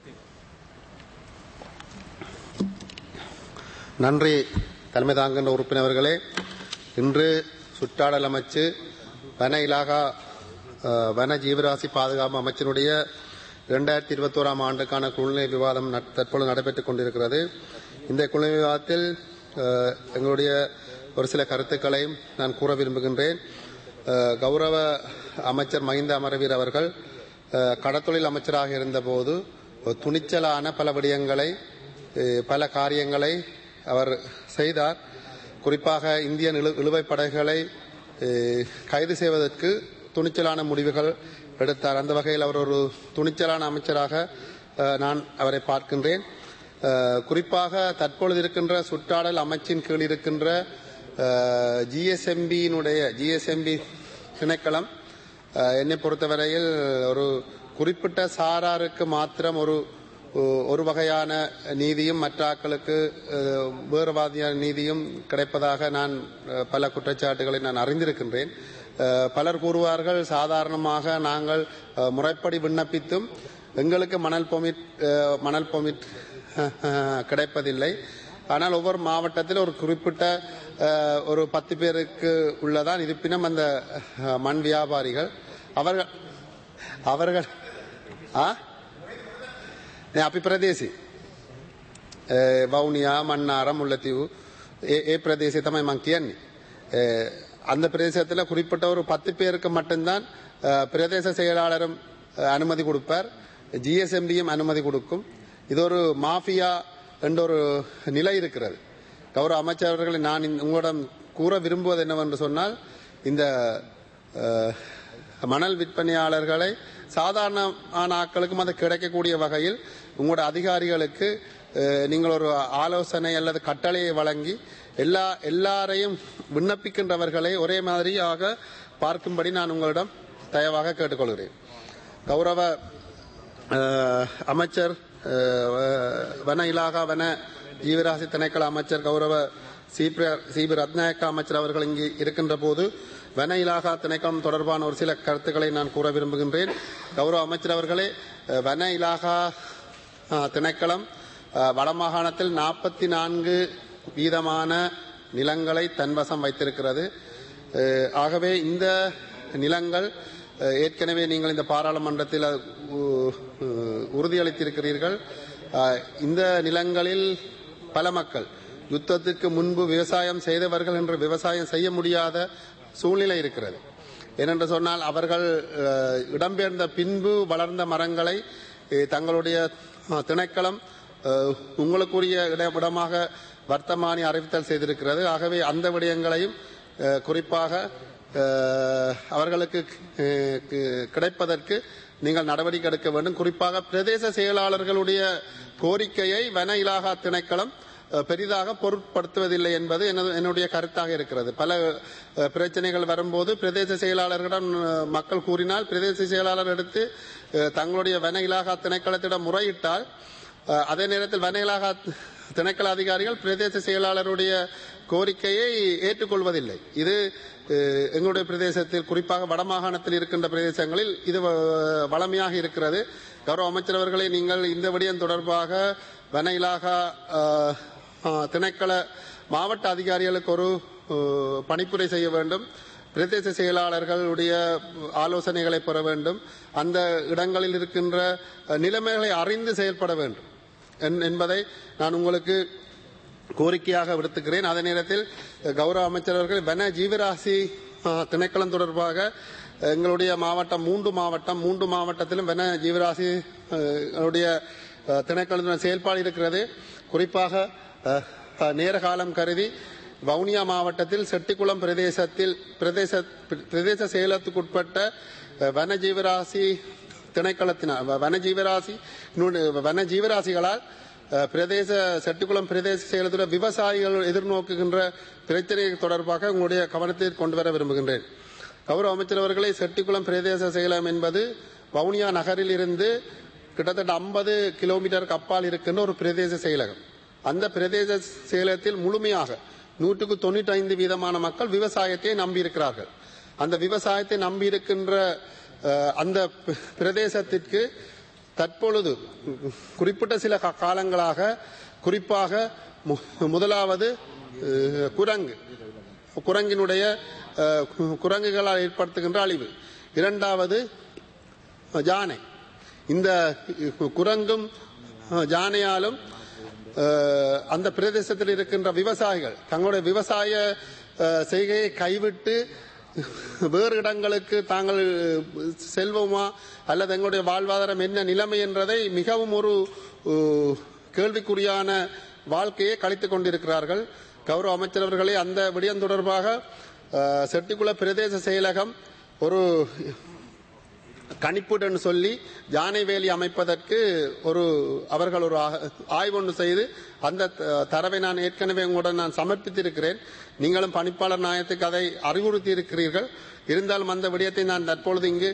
S7: நன்றி தலைமை தாங்கின்ற உறுப்பினர்களே. இன்று சுற்றாடல் அமைச்சு வன இலாகா வன ஜீவராசி பாதுகாப்பு அமைச்சினுடைய 2021 ஆண்டுக்கான குழுநிலை விவாதம் தற்போது நடைபெற்றுக் கொண்டிருக்கிறது. இந்த குழுநிலை விவாதத்தில் எங்களுடைய ஒரு சில கருத்துக்களையும் நான் கூற விரும்புகின்றேன். கௌரவ அமைச்சர் மஹிந்த அமரவீர அவர்கள் கடத்தொழில் அமைச்சராக இருந்தபோது துணிச்சலான பல விடயங்களை, பல காரியங்களை அவர் செய்தார். குறிப்பாக இந்திய இழுவைப் படகுகளை கைது செய்வதற்கு துணிச்சலான முடிவுகள் எடுத்தார். அந்த வகையில் அவர் ஒரு துணிச்சலான அமைச்சராக நான் அவரை பார்க்கின்றேன். குறிப்பாக தற்பொழுது இருக்கின்ற சுற்றாடல் அமைச்சின் கீழ் இருக்கின்ற ஜிஎஸ்எம்பி திணைக்களம் என்னை பொறுத்தவரையில் ஒரு குறிப்பிட்ட சாராருக்கு மாத்திரம் ஒரு வகையான நீதியும் மற்றாக்களுக்கு வேறு வாதியான நீதியும் கிடைப்பதாக நான் பல குற்றச்சாட்டுகளை நான் அறிந்திருக்கின்றேன். பலர் கூறுவார்கள், சாதாரணமாக நாங்கள் முறைப்படி விண்ணப்பித்தும் எங்களுக்கு மணல் பொமிட் கிடைப்பதில்லை. ஆனால் ஒவ்வொரு மாவட்டத்தில் ஒரு குறிப்பிட்ட ஒரு 10 பேருக்கு உள்ளதான். இருப்பினும் அந்த மண் வியாபாரிகள் அவர்கள் අපි ප්‍රදේශේ වවුනියා මන්නාර මුල්ලතිව් ඒ பிரதேசத்தை තමයි මම කියන්නේ. அந்த பிரதேசத்தில் குறிப்பிட்ட ஒரு 10 பேருக்கு மட்டும்தான் பிரதேச செயலாளரும் அனுமதி கொடுப்பார், ஜிஎஸ்எம்பியும் அனுமதி கொடுக்கும். இது ஒரு மாஃபியா என்ற ஒரு நிலை இருக்கிறது. கௌரவ அமைச்சர்களை நான் உங்களிடம் கூற விரும்புவது என்னவென்று சொன்னால், இந்த மணல் விற்பனையாளர்களை சாதாரணமான ஆட்களுக்கும் அது கிடைக்கக்கூடிய வகையில் உங்களுடைய அதிகாரிகளுக்கு நீங்கள் ஒரு ஆலோசனை அல்லது கட்டளையை வழங்கி எல்லாரையும் விண்ணப்பிக்கின்றவர்களை ஒரே மாதிரியாக பார்க்கும்படி நான் உங்களிடம் தயவாக கேட்டுக்கொள்கிறேன். கௌரவ அமைச்சர் வன இலாகா வன ஜீவராசி திணைக்கள அமைச்சர் கௌரவ சிபி ரத்நாயக்க அமைச்சர் அவர்கள் இங்கு இருக்கின்ற போது வன இலாகா திணைக்களம் தொடர்பான ஒரு சில கருத்துக்களை நான் கூற விரும்புகின்றேன். கௌரவ அமைச்சர் அவர்களே, வன இலாகா திணைக்களம் வடமாகாணத்தில் 44 வீதமான நிலங்களை தன்வசம் வைத்திருக்கிறது. ஆகவே இந்த நிலங்கள் ஏற்கனவே நீங்கள் இந்த பாராளுமன்றத்தில் உறுதியளித்திருக்கிறீர்கள். இந்த நிலங்களில் பல மக்கள் யுத்தத்திற்கு முன்பு விவசாயம் செய்தவர்கள் என்று விவசாயம் செய்ய முடியாத சூழ்நிலை இருக்கிறது. ஏனென்று சொன்னால் அவர்கள் இடம்பெயர்ந்த பின்பு வளர்ந்த மரங்களை தங்களுடைய திணைக்களம் உங்களுக்குரிய இடமாக வர்த்தமானி அறிவித்தல் செய்திருக்கிறது. ஆகவே அந்த விடயங்களையும் குறிப்பாக அவர்களுக்கு கிடைப்பதற்கு நீங்கள் நடவடிக்கை எடுக்க வேண்டும். குறிப்பாக பிரதேச செயலாளர்களுடைய கோரிக்கையை வன இலாகா திணைக்களம் பெரிதாக பொருட்படுத்துவதில்லை என்பது என்னுடைய கருத்தாக இருக்கிறது. பல பிரச்சனைகள் வரும்போது பிரதேச செயலாளர்களிடம் மக்கள் கூறினால் பிரதேச செயலாளர் எடுத்து தங்களுடைய வன இலாகா திணைக்களத்திடம் முறையிட்டால் அதே நேரத்தில் வன இலாகா திணைக்கள அதிகாரிகள் பிரதேச செயலாளருடைய கோரிக்கையை ஏற்றுக்கொள்வதில்லை. இது எங்களுடைய பிரதேசத்தில் குறிப்பாக வடமாகாணத்தில் இருக்கின்ற பிரதேசங்களில் இது வளமையாக இருக்கிறது. கௌரவ அமைச்சர் அவர்களே, நீங்கள் இந்த விடயம் தொடர்பாக வன இலாகா திணைக்கள மாவட்ட அதிகாரிகளுக்கு ஒரு பணிப்புரை செய்ய வேண்டும். பிரதேச செயலாளர்களுடைய ஆலோசனைகளை பெற வேண்டும். அந்த இடங்களில் இருக்கின்ற நிலைமைகளை அறிந்து செயல்பட வேண்டும் என்பதை நான் உங்களுக்கு கோரிக்கையாக விடுத்துக்கிறேன். அதே நேரத்தில் கௌரவ அமைச்சர் அவர்கள் வன ஜீவராசி திணைக்களம் தொடர்பாக எங்களுடைய மாவட்டம் மூன்று மாவட்டத்திலும் வன ஜீவராசி திணைக்களத்தின் செயல்பாடு இருக்கிறது. குறிப்பாக நேர காலம் கருதி வவுனியா மாவட்டத்தில் செட்டிக்குளம் பிரதேச செயலத்துக்குட்பட்ட வன ஜீவராசிகளால் செட்டிக்குளம் பிரதேச செயலத்துடைய விவசாயிகள் எதிர்நோக்குகின்ற பிரச்சனை தொடர்பாக உங்களுடைய கவனத்தில் கொண்டு வர விரும்புகின்றேன். கௌரவ அமைச்சர் அவர்களை, செட்டிக்குளம் பிரதேச செயலம் என்பது வவுனியா நகரில் இருந்து கிட்டத்தட்ட 50 கிலோமீட்டருக்கு அப்பால் இருக்கின்ற ஒரு பிரதேச செயலகம். அந்த பிரதேச செயலகத்தில் முழுமையாக 195 வீதமான மக்கள் விவசாயத்தை நம்பியிருக்கிறார்கள். அந்த விவசாயத்தை நம்பியிருக்கின்ற அந்த பிரதேசத்திற்கு தற்பொழுது குறிப்பிட்ட சில காலங்களாக குறிப்பாக முதலாவது குரங்குகளால் ஏற்படுத்துகின்ற அழிவு, இரண்டாவது ஜானை. இந்த குரங்கும் ஜானையாலும் அந்த பிரதேசத்தில் இருக்கின்ற விவசாயிகள் தங்களுடைய விவசாய செய்கையை கைவிட்டு வேறு இடங்களுக்கு தாங்கள் செல்வோமா அல்லது எங்களுடைய வாழ்வாதாரம் என்ன நிலைமை என்றதை மிகவும் ஒரு கேள்விக்குறியான வாழ்க்கையை கழித்துக் கொண்டிருக்கிறார்கள். கௌரவ அமைச்சர் அவர்களே, அந்த விடயம் தொடர்பாக செட்டிக்குள பிரதேச செயலகம் ஒரு கணிப்புடன் சொல்லி யானை வேலி அமைப்பதற்கு அவர்கள் ஒரு ஆய்வு ஒன்று செய்து அந்த தரவை நான் ஏற்கனவே உங்களுடன் நான் சமர்ப்பித்திருக்கிறேன். நீங்களும் பணிப்பாளர் நாயத்துக்கு அதை அறிவுறுத்தி இருக்கிறீர்கள். இருந்தாலும் அந்த விடயத்தை நான் தற்பொழுது இங்கு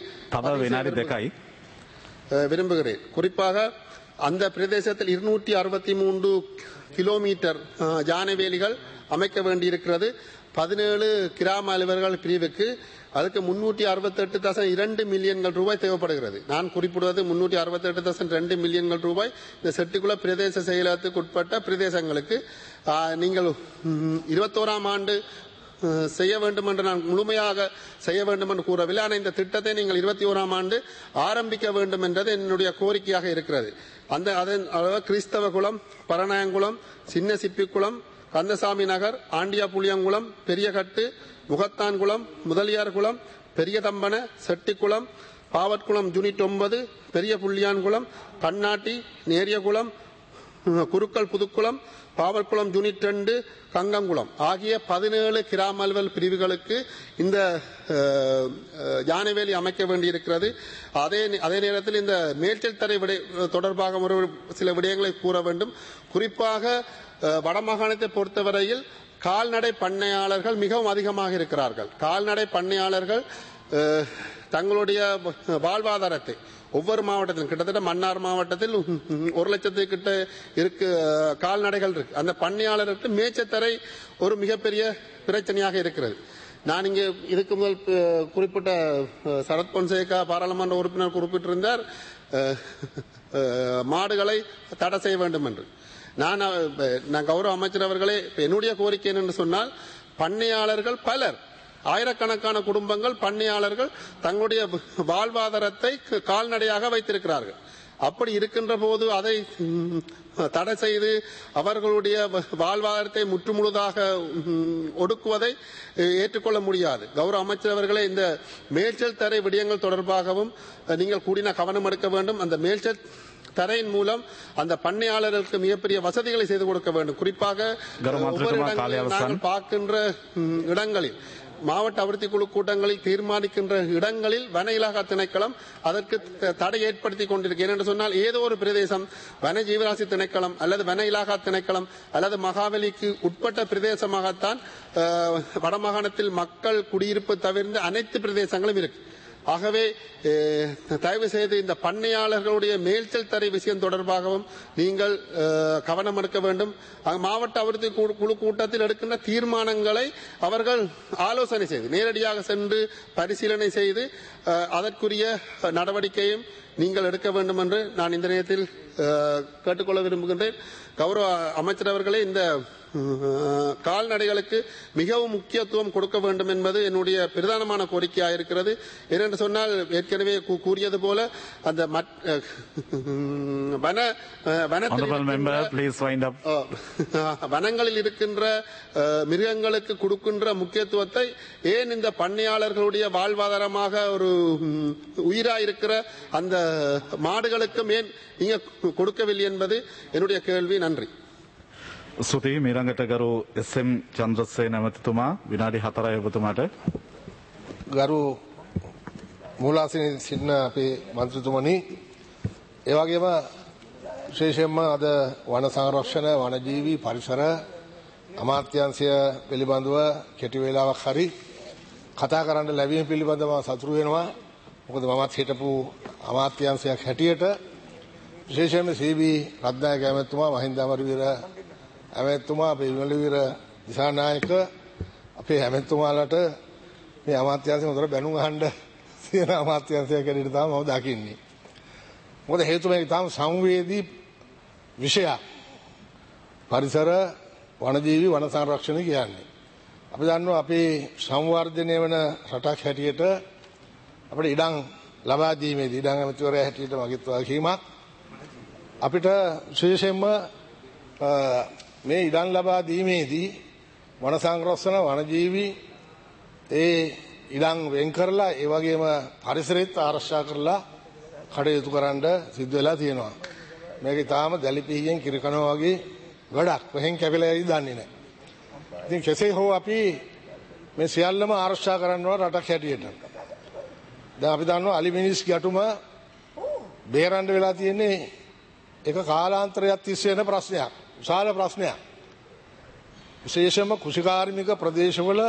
S7: விரும்புகிறேன். குறிப்பாக அந்த பிரதேசத்தில் 263 கிலோமீட்டர் யானை வேலிகள் அமைக்க வேண்டியிருக்கிறது. 17 கிராம அலுவலர்கள் பிரிவுக்கு அதுக்கு 368.2 மில்லியன் ரூபாய் தேவைப்படுகிறது. நான் குறிப்பிடுவது 368.2 மில்லியன் ரூபாய் இந்த செட்டிக்குள பிரதேச செயலகத்துக்கு உட்பட்ட பிரதேசங்களுக்கு நீங்கள் 21ஆம் ஆண்டு செய்ய வேண்டும் என்று நான் முழுமையாக செய்ய வேண்டும் என்று கூறவில்லை. ஆனால் இந்த திட்டத்தை நீங்கள் 21ஆம் ஆண்டு ஆரம்பிக்க வேண்டும் என்றது என்னுடைய கோரிக்கையாக இருக்கிறது. அதன் கிறிஸ்தவ குளம், பரநாயங்குளம், சின்ன சிப்பிக்குளம், கந்தசாமி நகர், ஆண்டியா புளியங்குளம், பெரியகட்டு, முகத்தான்குளம், முதலியார் குளம், பெரிய தம்பன, செட்டிக்குளம், பாவற்குளம் யூனிட் 9, பெரிய புள்ளியான்குளம், கண்ணாட்டி, நேரியகுளம், குருக்கள் புதுக்குளம், பாவற்குளம் யூனிட் 2, கங்கங்குளம் ஆகிய 17 கிராம அலுவல் பிரிவுகளுக்கு இந்த யானைவேலி அமைக்க வேண்டியிருக்கிறது. அதே நேரத்தில் இந்த மேய்ச்சல் தரை தொடர்பாக சில விடயங்களை கூற வேண்டும். குறிப்பாக வடமாகாணத்தை பொறுத்தவரையில் கால்நடை பண்ணையாளர்கள் மிகவும் அதிகமாக இருக்கிறார்கள். கால்நடை பண்ணையாளர்கள் தங்களுடைய வாழ்வாதாரத்தை ஒவ்வொரு மாவட்டத்திலும் கிட்டத்தட்ட மன்னார் மாவட்டத்தில் 1,00,000 கிட்ட இருக்கு கால்நடைகள் இருக்கு. அந்த பண்ணையாளருக்கு மேய்ச்சத்தரை ஒரு மிகப்பெரிய பிரச்சனையாக இருக்கிறது. நான் இங்கே இதுக்கு முதல் குறிப்பிட்ட சரத் பொன்சேகா பாராளுமன்ற உறுப்பினர் குறிப்பிட்டிருந்தார் மாடுகளை தடை செய்ய வேண்டும் என்று. நான் கௌரவ அமைச்சர் அவர்களே, என்னுடைய கோரிக்கை என்று சொன்னால், பண்ணையாளர்கள் பலர், ஆயிரக்கணக்கான குடும்பங்கள் பண்ணையாளர்கள் தங்களுடைய வாழ்வாதாரத்தை கால்நடையாக வைத்திருக்கிறார்கள். அப்படி இருக்கின்ற போது அதை தடை செய்து அவர்களுடைய வாழ்வாதாரத்தை முற்றுமுழுதாக ஒடுக்குவதை ஏற்றுக்கொள்ள முடியாது. கௌரவ அமைச்சர் அவர்களே, இந்த மேய்ச்சல் தரை விடயங்கள் தொடர்பாகவும் நீங்கள் கூடின கவனம் எடுக்க வேண்டும். அந்த மேய்ச்சல் தரையின் மூலம் அந்த பண்ணையாளர்களுக்கு மிகப்பெரிய வசதிகளை செய்து கொடுக்க வேண்டும். குறிப்பாக நாங்கள் பார்க்கின்ற இடங்களில், மாவட்ட அபிவிருத்தி குழு கூட்டங்களில் தீர்மானிக்கின்ற இடங்களில் வன இலாகா திணைக்களம் அதற்கு தடை ஏற்படுத்தி கொண்டிருக்கு. ஏனென்று சொன்னால், ஏதோ ஒரு பிரதேசம் வன ஜீவராசி திணைக்களம் அல்லது வன இலாகா திணைக்களம் அல்லது மகாவலிக்கு உட்பட்ட பிரதேசமாகத்தான் வடமாகாணத்தில் மக்கள் குடியிருப்பு தவிர்ந்த அனைத்து பிரதேசங்களும் இருக்கு. ஆகவே தயவு செய்து இந்த பண்ணையாளர்களுடைய மேய்ச்சல் தரை விஷயம் தொடர்பாகவும் நீங்கள் கவனம் எடுக்க வேண்டும். மாவட்ட அபிவிருத்தி குழு கூட்டத்தில் எடுக்கின்ற தீர்மானங்களை அவர்கள் ஆலோசனை செய்து நேரடியாக சென்று பரிசீலனை செய்து அதற்குரிய நடவடிக்கையும் நீங்கள் எடுக்க வேண்டும் என்று நான் இந்த நேரத்தில் கேட்டுக்கொள்ள விரும்புகின்றேன். கௌரவ அமைச்சர் அவர்களே, இந்த கால்நடைகளுக்கு மிகவும் முக்கியத்துவம் கொடுக்க வேண்டும் என்பது என்னுடைய பிரதானமான கோரிக்கையாக இருக்கிறது. ஏனென்று சொன்னால், ஏற்கனவே கூறியது போல அந்த வனங்களில் இருக்கின்ற மிருகங்களுக்கு கொடுக்கின்ற முக்கியத்துவத்தை ஏன் இந்த பண்ணையாளர்களுடைய வாழ்வாதாரமாக ஒரு உயிராயிருக்கிற அந்த மாடுகளுக்கும் ஏன் இங்க கொடுக்கவில்லை என்பது என்னுடைய கேள்வி. நன்றி.
S2: ස්තුතියි. මීළඟට ගරු එස්.එම්. චන්ද්‍රසේන ඇමතිතුමා විනාඩි 4යි ඔබතුමාට.
S8: ගරු මූලාසනයේ සිටින අපේ මන්ත්‍රීතුමනි, ඒ වගේම විශේෂයෙන්ම අද වන සංරක්ෂණ, වනජීවී පරිසර අමාත්‍යාංශය පිළිබඳව කෙටි වේලාවක් හරි කතා කරන්න ලැබීම පිළිබඳව සතුටු වෙනවා. මොකද මමත් හිටපු අමාත්‍යාංශයක් හැටියට විශේෂයෙන්ම සීබී රත්නායක ඇමතිතුමා, මහින්ද අමරවීර ඇමතිතුමා, අපේ විමලවීර දිසානායක, අපේ ඇමතිතුමාලට මේ අමාත්‍යාංශය හොඳට බැනුම් අහන්න තියෙන අමාත්‍යාංශයක් හැටියට තමයි මම දකින්නේ. මොකද හේතුව මේක තාම සංවේදී විෂයක්. පරිසර, වනජීවි, වන සංරක්ෂණ කියන්නේ. අපි දන්නවා අපේ සංවර්ධනය වන රටක් හැටියට අපිට ඉඩම් ලබා දීමේදී, ඉඩම් ඇමතිවරයා හැටියට මගේත් වගකීමක්. අපිට විශේෂයෙන්ම මේ ඉඩම් ලබා දීමේදී වන සංරක්ෂණ, වනජීවි ඒ ඉඩම් වෙන් කරලා ඒ වගේම පරිසරෙත් ආරක්ෂා කරලා කටයුතු කරන්න සිද්ධ වෙලා තියෙනවා. මේක තාම දැලිපිහියෙන් කිරිකනවා වගේ වැඩක්. වෙහෙන් කැපිලා යයි දන්නේ නැහැ. ඉතින් කෙසේ හෝ අපි මේ සියල්ලම ආරක්ෂා කරනවා රටක් හැටියට. දැන් අපි දන්නවා අලි මිනිස් ගැටුම බේරන්න වෙලා තියෙන්නේ ඒක කාලාන්තරයක් තිස්සේ යන ප්‍රශ්නයක්. විශාල ප්‍රශ්නයක්. විශේෂයෙන්ම කෘෂිකාර්මික ප්‍රදේශවල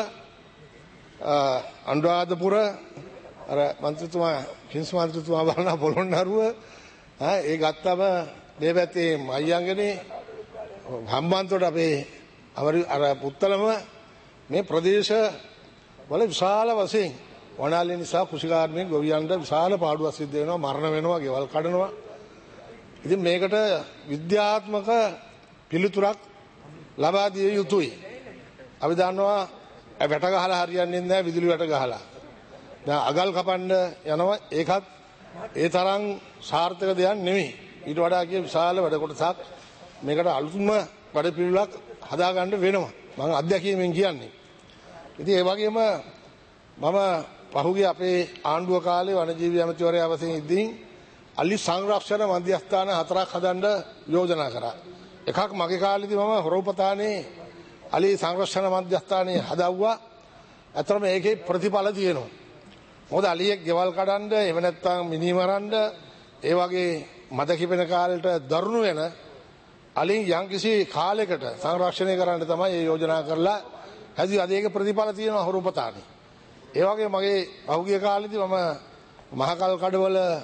S8: අනුරාධපුර අර මන්ත්‍රීතුමා කින්ස් මන්ත්‍රීතුමා බලන පොළොන්නරුව ඒ ගත්තම මේ පැත්තේ මයංගනේ හම්බන්තොට අපේ අර පුත්තලම මේ ප්‍රදේශ වල විශාල වශයෙන් වනාලි නිසා කෘෂිකාර්මික ගොවියන්ට විශාල පාඩුවක් සිද්ධ වෙනවා, මරණ වෙනවා, ගෙවල් කඩනවා. ඉතින් මේකට විද්‍යාත්මක පිළිතුරක් ලබා දිය යුතුයි. අපි දන්නවා වැට ගහලා හරියන්නේ නැහැ, විදුලි වැට ගහලා. දැන් අගල් කපන්න යනවා, ඒකත් ඒ තරම් සාර්ථක දෙයක් නෙමෙයි. ඊට වඩා කිය විශාල වැඩ කොටසක් මේකට අලුත්ම වැඩ පිළිවෙලක් හදාගන්න වෙනවා. මම අත්දැකීමෙන් කියන්නේ. ඉතින් ඒ වගේම මම පහුගිය අපේ ආණ්ඩුව කාලේ වනජීවී ඇමතිවරයා වශයෙන් ඉඳින් අලි සංරක්ෂණ මධ්‍යස්ථාන 4ක් හදන්න යෝජනා කරා. එකක් මගේ කාලේදී මම හොරවපතානේ අලි සංරක්ෂණ මධ්‍යස්ථානේ හදවුවා. අතරම ඒකේ ප්‍රතිඵල තියෙනවා. මොකද අලියෙක් ගෙවල් කඩන්න, එහෙම නැත්නම් මිනිමරන්න, ඒ වගේ මද කිපෙන කාලෙට දරුණු වෙන අලින් යම්කිසි කාලයකට සංරක්ෂණය කරන්න තමයි මේ යෝජනා කරලා හැදුවා. අද ඒක ප්‍රතිඵල තියෙනවා හොරවපතානේ. ඒ වගේ මගේ පහුගිය කාලේදී මම මහකල් කඩවල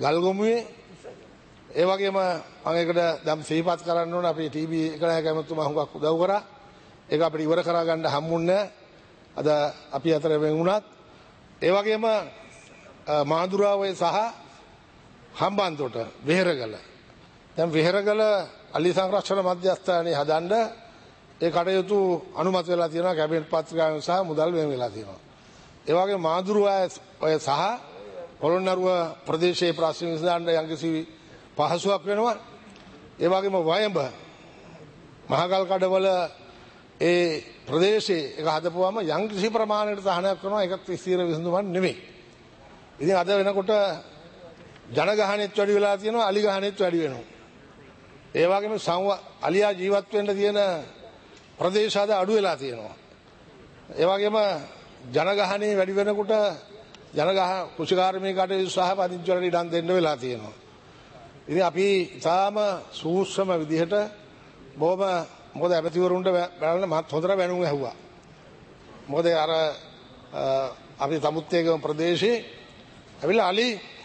S8: ගල්ගොමුවේ ඒ වගේම මම ඒකට දැන් සිහිපත් කරන්න ඕන අපේ ටීවී එක නායක ඇමතුමා හුඟක් උදව් කරා. ඒක අපිට ඉවර කරා ගන්න හම්බුන්නේ අද අපි අතර වෙන් වුණත්. ඒ වගේම මාදුරාවේ සහ හම්බන්තොට වෙහෙරගල. දැන් වෙහෙරගල අලි සංරක්ෂණ මධ්‍යස්ථානයේ හදන්න ඒ කටයුතු අනුමත වෙලා තියෙනවා කැබිනට් පත්‍රිකාවෙන් සහ මුදල් වෙන් වෙලා තියෙනවා. ඒ වගේම මාදුරාවේ සහ පොළොන්නරුව ප්‍රදේශයේ ප්‍රශ්න විසඳන්න යම්කිසි පහසුවක් වෙනවා. ඒ වගේම වයඹ මහගල් කඩවල ඒ ප්‍රදේශයේ එක හදපුවාම යම්කිසි ප්‍රමාණයකට සහනයක් කරනවා. ඒකත් ස්ථිර විසඳුමක් නෙමෙයි. ඉතින් අද වෙනකොට ජනගහනෙත් වැඩි වෙලා තියෙනවා අලි ගහනෙත් වැඩි වෙනවා. ඒ වගේම අලියා ජීවත් වෙන්න තියෙන ප්‍රදේශ අද අඩු වෙලා තියෙනවා. ඒ වගේම ජනගහනේ වැඩි වෙනකොට ජනගහ කුෂිකාර්මික කටයුතු සහ පදිංචි වලට ඉඩම් දෙන්න වෙලා තියෙනවා. ඉතින් අපි තාම සූක්ෂම විදිහට බොහොම මොකද ඇමතිවරුන්ට බලන්න මත් හොඳට වැණුම් ඇහුවා. මොකද අර අපි සමුත්තේගම ප්‍රදේශයේ ඇවිල්ලා අලි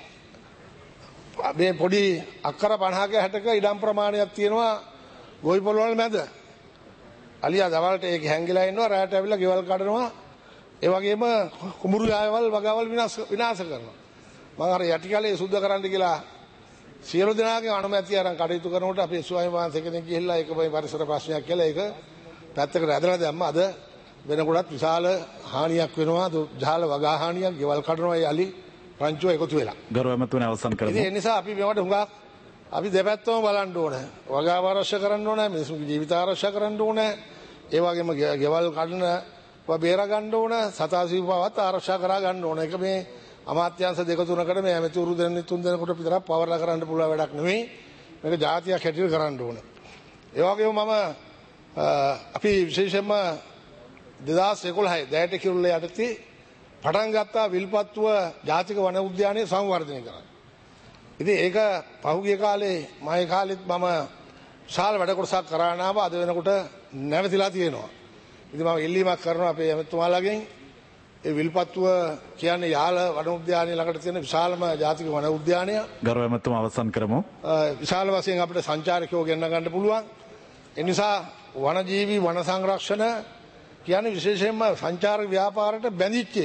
S8: මේ පොඩි අක්කර 50ක 60ක ඉඩම් ප්‍රමාණයක් තියෙනවා ගොවි පොළවල් මැද. අලියා දවල්ට ඒක හැංගිලා ඉන්නවා රාට ඇවිල්ලා ගෙවල් කඩනවා. ඒ වගේම කුඹුරු යායවල් වගාවල් විනාශ කරනවා. මම අර යටිකලේ සුද්ධ කරන්න කියලා සියලු දෙනාගේ අනුමැතිය අරන් කටයුතු කරනකොට අපේ ස්වාමීන් වහන්සේ කෙනෙක් ගිහිල්ලා ඒක මේ පරිසර ප්‍රශ්නයක් කියලා ඒක පැත්තකට ඇදලා දැම්ම. අද වෙනකොටත් විශාල හානියක් වෙනවා. ජාල වගා හානියක් ගෙවල් කඩනවා ඒ අලි රංචුව එකතු වෙලා.
S2: ගරු ඇමතුමනි අවසන් කරමු.
S8: ඒ නිසා අපි මේවට හුඟක් අපි දෙපැත්තම බලන්න ඕනේ. වගාව ආරක්ෂා කරන්න ඕනේ, මිනිසුන්ගේ ජීවිත ආරක්ෂා කරන්න ඕනේ. ඒ වගේම ගෙවල් කඩන බේර ගන්න ඕනේ, සතාසීවවත් ආරක්ෂා කරා ගන්න ඕනේ. ඒක මේ අමාත්‍යාංශ දෙක තුනකට මේ ඇමතිවරු දෙන්නේ තුන් දෙනෙකුට විතරක් පවර්ලා කරන්න පුළුවන් වැඩක් නෙවෙයි. මේක ජාතියක් හැටියට කරන්න ඕනේ. ඒ වගේම මම අපි විශේෂයෙන්ම 2011 දැයට කිරුල්ල යටතේ පටන් ගත්තා විල්පත්තුව ජාතික වන උද්‍යානය සංවර්ධනය කරන්න. ඉතින් ඒක පහුගිය කාලේ මගේ කාලෙත් මම විශාල වැඩ කොටසක් කරා නාම අද වෙනකොට නැවතිලා තියෙනවා. ඉතින් මම ඉල්ලීමක් කරනවා අපේ ඇමතුමාලාගෙන් ඒ විල්පත්තුව කියන්නේ යාල වන උද්‍යානය ළඟට තියෙන විශාලම ජාතික වන උද්‍යානය.
S2: ගරු ඇමතුමා අවසන් කරමු.
S8: විශාල වශයෙන් අපිට සංචාරකයෝ ගෙන්න ගන්න පුළුවන්. ඒ නිසා වනජීවි වන සංරක්ෂණ කියන්නේ විශේෂයෙන්ම සංචාරක ව්‍යාපාරයට බැඳිච්ච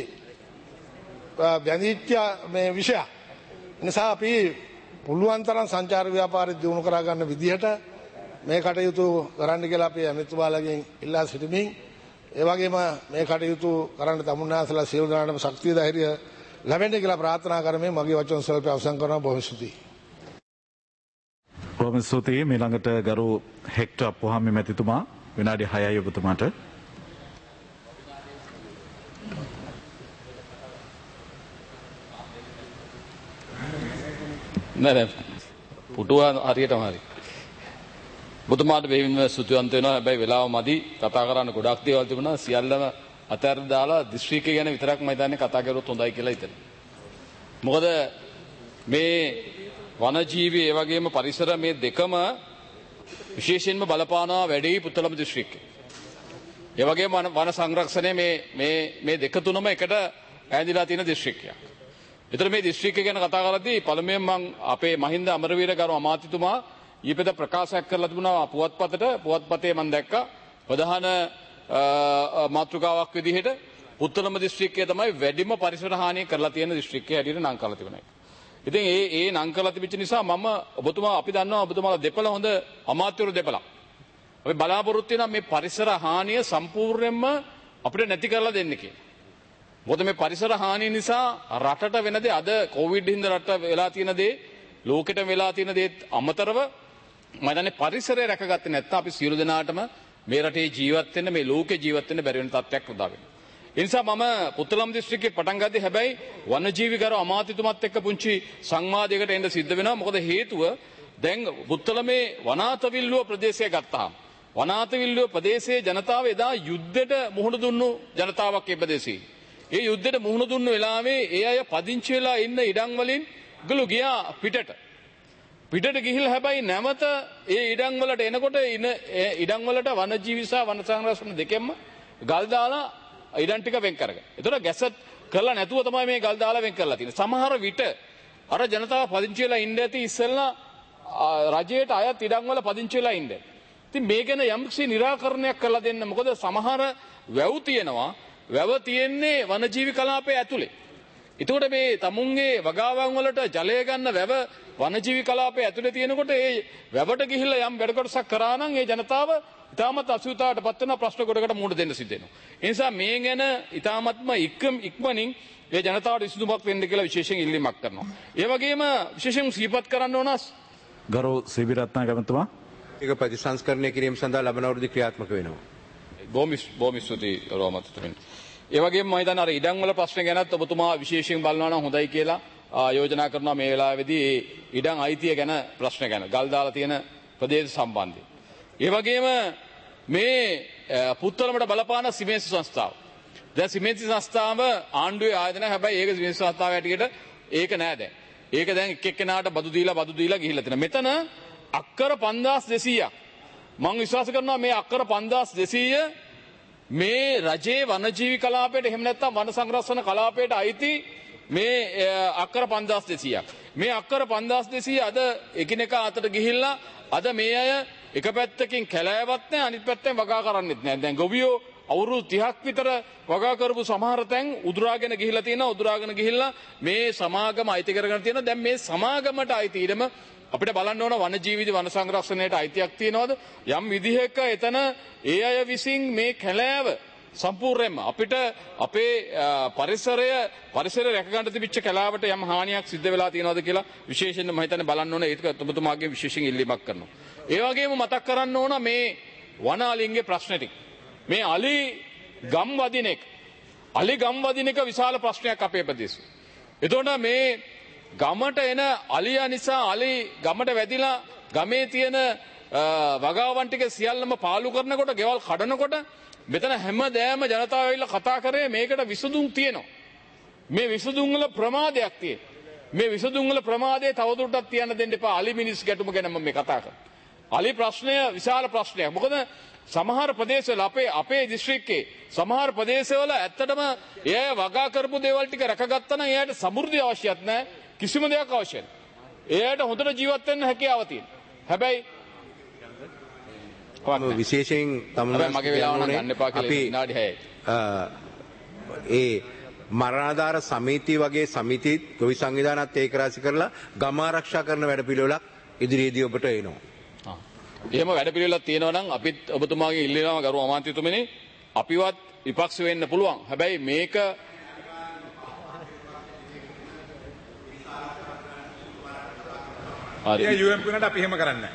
S8: මේ විෂය. නිසා අපි පුළුවන් තරම් සංචාර ව්‍යාපාරය දියුණු කරා ගන්න විදිහට මේ කටයුතු කරන්න කියලා අපි ඇමතුමාලාගෙන් ඉල්ලා සිටිමින් ඒ වගේම මේ කටයුතු කරන්න තමුන්නාසලා සියලු දෙනාටම ශක්තිය ධෛර්යය ලැබෙන්න කියලා ප්‍රාර්ථනා කරමින් මගේ වචන ස්වල්පය අවසන් කරනවා. බොහොම ස්තුතියි.
S2: බොහොම ස්තුතියි. ඊළඟට ගරු හෙක්ටර් අප්පුහාමි මැතිතුමා විනාඩි 6යි ඔබතුමාට.
S9: නෑ පුටුව හරියටම හරි. බුදුමාට බෙහෙවින්ම ස්තුතිවන්ත වෙනවා. හැබැයි වෙලාව මදි. කතා කරන්න ගොඩක් දේවල් තිබුණා. සියල්ලම අතහැර දාලා දිස්ත්‍රික්කය ගැන විතරක්ම හිතන්නේ කතා කරුවොත් හොඳයි කියලා හිතනවා. මොකද මේ වනජීවී ඒ වගේම පරිසර මේ දෙකම විශේෂයෙන්ම බලපානවා වැඩි පුත්තලම දිස්ත්‍රික්කේ. ඒ වගේම වන සංරක්ෂණය මේ දෙක තුනම එකට ඈඳිලා තියෙන දිස්ත්‍රික්කයක්. ඒතර මේ දිස්ත්‍රික්කය ගැන කතා කරද්දී පළමුවෙන් මම අපේ මහින්ද අමරවීර ගරු අමාත්‍යතුමා ඊපෙද ප්‍රකාශයක් කරලා තිබුණා පුවත්පතේ මම දැක්කා ප්‍රධාන මාතෘකාවක් විදිහට පුත්තලම දිස්ත්‍රික්කය තමයි වැඩිම පරිසර හානිය කරලා තියෙන දිස්ත්‍රික්කය හැටියට නම් කරලා තිබුණා. ඉතින් ඒ නම් කරලා තිබෙච්ච නිසා මම අපි දන්නවා ඔබතුමාලා දෙපළ හොඳ අමාත්‍යවරු දෙපළ. අපි බලාපොරොත්තු වෙනවා මේ පරිසර හානිය සම්පූර්ණයෙන්ම අපිට නැති කරලා දෙන්න කියලා. මොකද මේ පරිසර හානිය නිසා රටට වෙන දේ අද කොවිඩ් හින්දා රට වෙලා තියෙන දේ ලෝකෙට වෙලා තියෙන දේ අමතරව මම දන්නේ පරිසරය රැකගත්තේ නැත්නම් අපි සියලු දෙනාටම මේ රටේ ජීවත් වෙන්න මේ ලෝකේ ජීවත් වෙන්න බැරි වෙන තත්ත්වයක් උදා වෙනවා. ඒ නිසා මම පුත්තලම් දිස්ත්‍රික්කේ පටන් ගත්තේ හැබැයි වනජීවිකර අමාත්‍යතුමත් එක්ක පුංචි සංවාදයකට එන්න සිද්ධ වෙනවා. මොකද හේතුව දැන් පුත්තලමේ වනාතවිල්ලුව ප්‍රදේශය ගත්තාම වනාතවිල්ලුව ප්‍රදේශයේ ජනතාව එදා යුද්ධයට මුහුණ දුන්නු ජනතාවක් ඒ ප්‍රදේශයේ. ඒ යුද්ධයට මුහුණ දුන්නු වෙලාවේ ඒ අය පදිංචි වෙලා ඉන්න ඉඩම් වලින් ගලු ගියා පිටට ගිහිල්ලා හැබැයි නැවත ඒ ඉඩම් වලට එනකොට ඉඩම් වලට වනජීවි සහ වන සංරක්ෂණ දෙකෙන්ම ගල් දාලා ඉඩම් ටික වෙන් කරගන්න. ඒතර ගැසට් කරලා නැතුව තමයි මේ ගල් දාලා වෙන් කරලා තියෙන්නේ. සමහර විට අර ජනතාව පදිංචි වෙලා ඉන්න ඇති ඉස්සෙල්ලා රජයට අයත් ඉඩම් වල පදිංචි වෙලා ඉන්න. ඉතින් මේ ගැන යම්කිසි निराකරණයක් කරලා දෙන්න. මොකද සමහර වැව් තියෙනවා. වැව තියෙන්නේ වනජීවි කලාපයේ ඇතුලේ. ඒතකොට මේ තමුන්ගේ වගාවන් වලට ජලය ගන්න වැව වනජීවි කලාපයේ ඇතුලේ තියෙනකොට ඒ වැවට ගිහිල්ලා යම් වැඩ කොටසක් කරා නම් ඒ ජනතාව ඉතාමත් අසුතාවටපත් වෙන ප්‍රශ්න කොටකට මුහුණ දෙන්න සිද්ධ වෙනවා. ඒ නිසා මේ ගැන ඉතාමත්ම ඉක්මනින් ඒ ජනතාවට විසඳුමක් වෙන්න කියලා විශේෂයෙන් ඉල්ලීමක් කරනවා. ඒ වගේම විශේෂයෙන් සිහිපත් කරන්න ඕන
S2: ගරු සීබී රත්නායක මහත්මයා
S6: ඒක ප්‍රතිසංස්කරණය කිරීම සඳහා ලබන අවුරුද්දේ ක්‍රියාත්මක වෙනවා.
S9: බොහොම ස්තුතියි රෝමතුතුමින්. ඒ වගේම මම හිතන්නේ අර ඉඩම් වල ප්‍රශ්න ගැනත් ඔබතුමා විශේෂයෙන් බලනවා නම් හොඳයි කියලා යෝජනා කරනවා මේ වෙලාවේදී ඒ ඉඩම් අයිතිය ගැන ප්‍රශ්න ගැන ගල් දාලා තියෙන ප්‍රදේශ සම්බන්ධයෙන්. ඒ වගේම මේ පුත්තලමට බලපාන සිමෙන්ති සංස්ථාව. දැන් සිමෙන්ති සංස්ථාව ආණ්ඩුවේ ආයතන හැබැයි ඒක සිමෙන්ති සංස්ථාව හැටියට ඒක නෑ දැන්. ඒක දැන් එක් එක්කෙනාට බදු දීලා ගිහිල්ලා තියෙනවා. මෙතන අක්කර 5200ක් මම විශ්වාස කරනවා මේ අක්කර 5200 මේ රජයේ වනජීවි කලාපයට එහෙම නැත්නම් වන සංරක්ෂණ කලාපයට අයිති මේ අක්කර 5200ක්. මේ අක්කර 5200 අද එකිනෙකා අතට ගිහිල්ලා අද මේ අය එක පැත්තකින් කැලෑවත් නැහැ අනිත් පැත්තෙන් වගා කරන්නෙත් නැහැ. දැන් ගොවියෝ අවුරුදු 30ක් විතර වගා කරපු සමහර තැන් උදුරාගෙන ගිහිල්ලා තියෙනවා. උදුරාගෙන ගිහිල්ලා මේ සමාගම අයිති කරගෙන තියෙනවා. දැන් මේ සමාගමට අයිති ඊටම අපිට බලන්න ඕන වනජීවි වන සංරක්ෂණයට අයිතියක් තියනවද? යම් විදිහක එතන ඒ අය විසින් මේ කැලෑව සම්පූර්ණයෙන්ම අපිට අපේ පරිසරය රැක ගන්න තිබිච්ච කැලෑවට යම් හානියක් සිද්ධ වෙලා තියෙනවද කියලා විශේෂයෙන්ම මම හිතන්නේ බලන්න ඕන. ඒක ඔබතුමාගේ විශේෂයෙන් ඉල්ලීමක් කරනවා. ඒ වගේම මතක් කරන්න ඕන මේ වන අලින්ගේ ප්‍රශ්න ටික. මේ අලි ගම් වදින එක විශාල ප්‍රශ්නයක් අපේ ප්‍රදේශයේ. එතකොට මේ ගමට එන අලියා නිසා අලි ගමට වැදිලා ගමේ තියෙන වගාවන් ටික සියල්ලම පාලු කරනකොට ගෙවල් කඩනකොට මෙතන හැමදෑම ජනතාව ඇවිල්ලා කතා කරේ මේකට විසඳුම් තියෙනවා. මේ විසඳුම් වල ප්‍රමාදයක් තියෙනවා. මේ විසඳුම් වල ප්‍රමාදේ තවදුරටත් තියන්න දෙන්න එපා. අලි මිනිස් ගැටුම ගැන මම මේ කතා කරන්නේ. අලි ප්‍රශ්නය විශාල ප්‍රශ්නයක්. මොකද සමහර ප්‍රදේශවල අපේ දිස්ත්‍රික්කේ සමහර ප්‍රදේශවල ඇත්තටම එය වගා කරපු දේවල් ටික රැකගත්තා නම් එයාට සමෘද්ධිය අවශ්‍යත් නැහැ. කිසිම දෙයක් අවශ්‍ය නැහැ. එයාට හොඳට ජීවත් වෙන්න හැකියාව තියෙනවා. හැබැයි
S6: විශේෂයෙන්
S9: මගේ වෙලාව නම් ගන්න එපා කියලා විනාඩි 6යි.
S6: ඒ මරණාධාර සමිතිය වගේ සමිති ගොවි සංවිධානත් ඒක රාශි කරලා ගම ආරක්ෂා කරන වැඩපිළිවෙලක් ඉදිරියේදී ඔබට එනවා.
S9: එහෙම වැඩපිළිවෙලක් තියෙනවා නම් අපිත් ඔබතුමාගේ ඉල්ලනවා ගරු අමාත්‍යතුමනි අපිවත් විපක්ෂ වෙන්න පුළුවන්. හැබැයි මේක
S10: UMP වලට අපි එහෙම කරන්නේ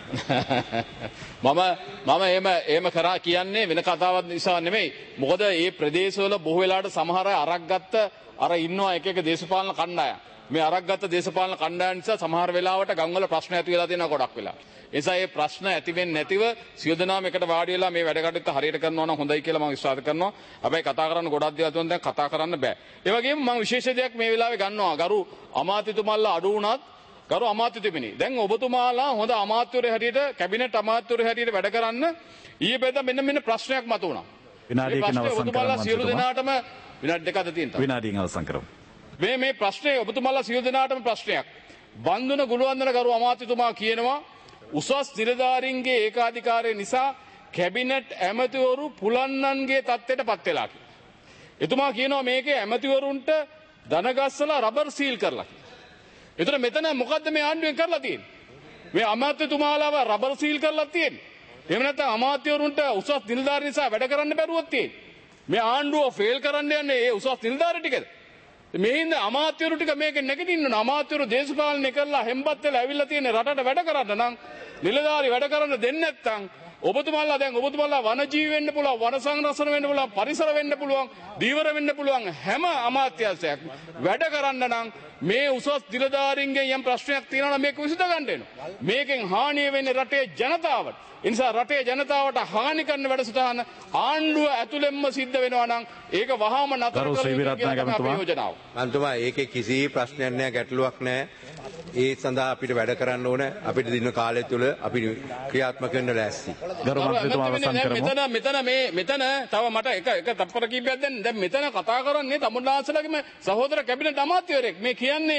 S9: නැහැ. මම එහෙම කරා කියන්නේ වෙන කතාවක් නිසා නෙමෙයි. මොකද මේ ප්‍රදේශවල බොහෝ වෙලාවට සමහර අය අරක් ගත්ත අර ඉන්නවා එක දේශපාලන කණ්ඩායම්. මේ අරක් ගත්ත දේශපාලන කණ්ඩායම් නිසා සමහර වෙලාවට ගම්වල ප්‍රශ්න ඇති වෙලා තියෙනවා ගොඩක් වෙලා. ඒ නිසා මේ ප්‍රශ්න ඇති වෙන්නේ නැතිව සියලු දෙනාම එකට වාඩි වෙලා මේ වැඩ කටයුත්ත හරියට කරනවා නම් හොඳයි කියලා මම විශ්වාස කරනවා. හැබැයි කතා කරන්න ගොඩක් දේවල් තියෙනවා දැන් කතා කරන්න බෑ. ඒ වගේම මම විශේෂ දෙයක් මේ වෙලාවේ ගන්නවා. ගරු අමාත්‍යතුමාලා අඩු වුණත් ගරු අමාත්‍යතුමනි දැන් ඔබතුමාලා හොඳ අමාත්‍යවරු හැටියට කැබිනට් අමාත්‍යවරු හැටියට වැඩ කරන්න ඊයේ පෙරේද මෙන්න ප්‍රශ්නයක් මතුවුණා.
S2: විනාඩියකින් අවසන්
S9: ඔබතුමාලා සියලු දෙනාටම විනාඩි දෙකක් තියෙනවා.
S2: විනාඩියෙන් අවසන් කරමු.
S9: මේ ප්‍රශ්නේ ඔබතුමාලා සියලු දෙනාටම ප්‍රශ්නයක්. බන්දුන ගුණවන්දන ගරු අමාත්‍යතුමා කියනවා උසස් නිලධාරීන්ගේ ඒකාධිකාරය නිසා කැබිනට් ඇමතිවරු පුලන්නන්ගේ තත්ත්වයට පත් වෙලා කියලා. එතුමා කියනවා මේකේ ඇමතිවරුන්ට දනගස්සලා රබර් සීල් කරලා. එතන මෙතන මොකද්ද මේ ආණ්ඩුවෙන් කරලා තියෙන්නේ? මේ අමාත්‍යතුමාලාව රබර් සීල් කරලා තියෙන්නේ. එහෙම නැත්නම් අමාත්‍යවරුන්ට උසස් නිලධාරීන් නිසා වැඩ කරන්න බැරුවක් තියෙන්නේ. මේ ආණ්ඩුව ෆේල් කරන්න යන්නේ ඒ උසස් නිලධාරීන් ටිකද? මේ හින්දා අමාත්‍යවරු ටික මේකෙන් නැගිටින්න ඕන. අමාත්‍යවරු දේශපාලනය කරලා හෙම්බත් වෙලා ඇවිල්ලා තියෙන රටට වැඩ කරන්න නම් නිලධාරි වැඩ කරන්න දෙන්නේ නැත්නම් ඔබතුමාලා වනජීවි වෙන්න පුළුවන්, වන සංරක්ෂණ වෙන්න පුළුවන්, පරිසර වෙන්න පුළුවන්, දීවර වෙන්න පුළුවන් හැම අමාත්‍යාංශයක් වැඩ කරන්න නම් මේ උසස් නිලධාරීන්ගෙන් යම් ප්‍රශ්නයක් තියෙනවා නම් මේක විසඳ ගන්න වෙනවා. මේකෙන් හානිය වෙන්නේ රටේ ජනතාවට. ඒ නිසා රටේ ජනතාවට හානි කරන වැඩසටහන ආණ්ඩුව ඇතුළෙන්ම සිද්ධ වෙනවා නම් ඒක වහාම නතර කරන්න යෝජනාව.
S6: මන්තුමා ඒකේ කිසි ප්‍රශ්නයක් නැහැ, ගැටලුවක් නැහැ. ඒ සඳහා අපිට වැඩ කරන්න ඕන. අපිට දින කාලය තුල අපි ක්‍රියාත්මක වෙන්න ලෑස්ති.
S2: ගරු මන්ත්‍රීතුමා අවසන් කරමු.
S9: මෙතන තව මට එක තත්පර කීපයක් දැන් මෙතන කතා කරන්නේ තමුන්ලාන්සලාගේම සහෝදර කැබිනට් අමාත්‍යවරයෙක්. මේ කියන්නේ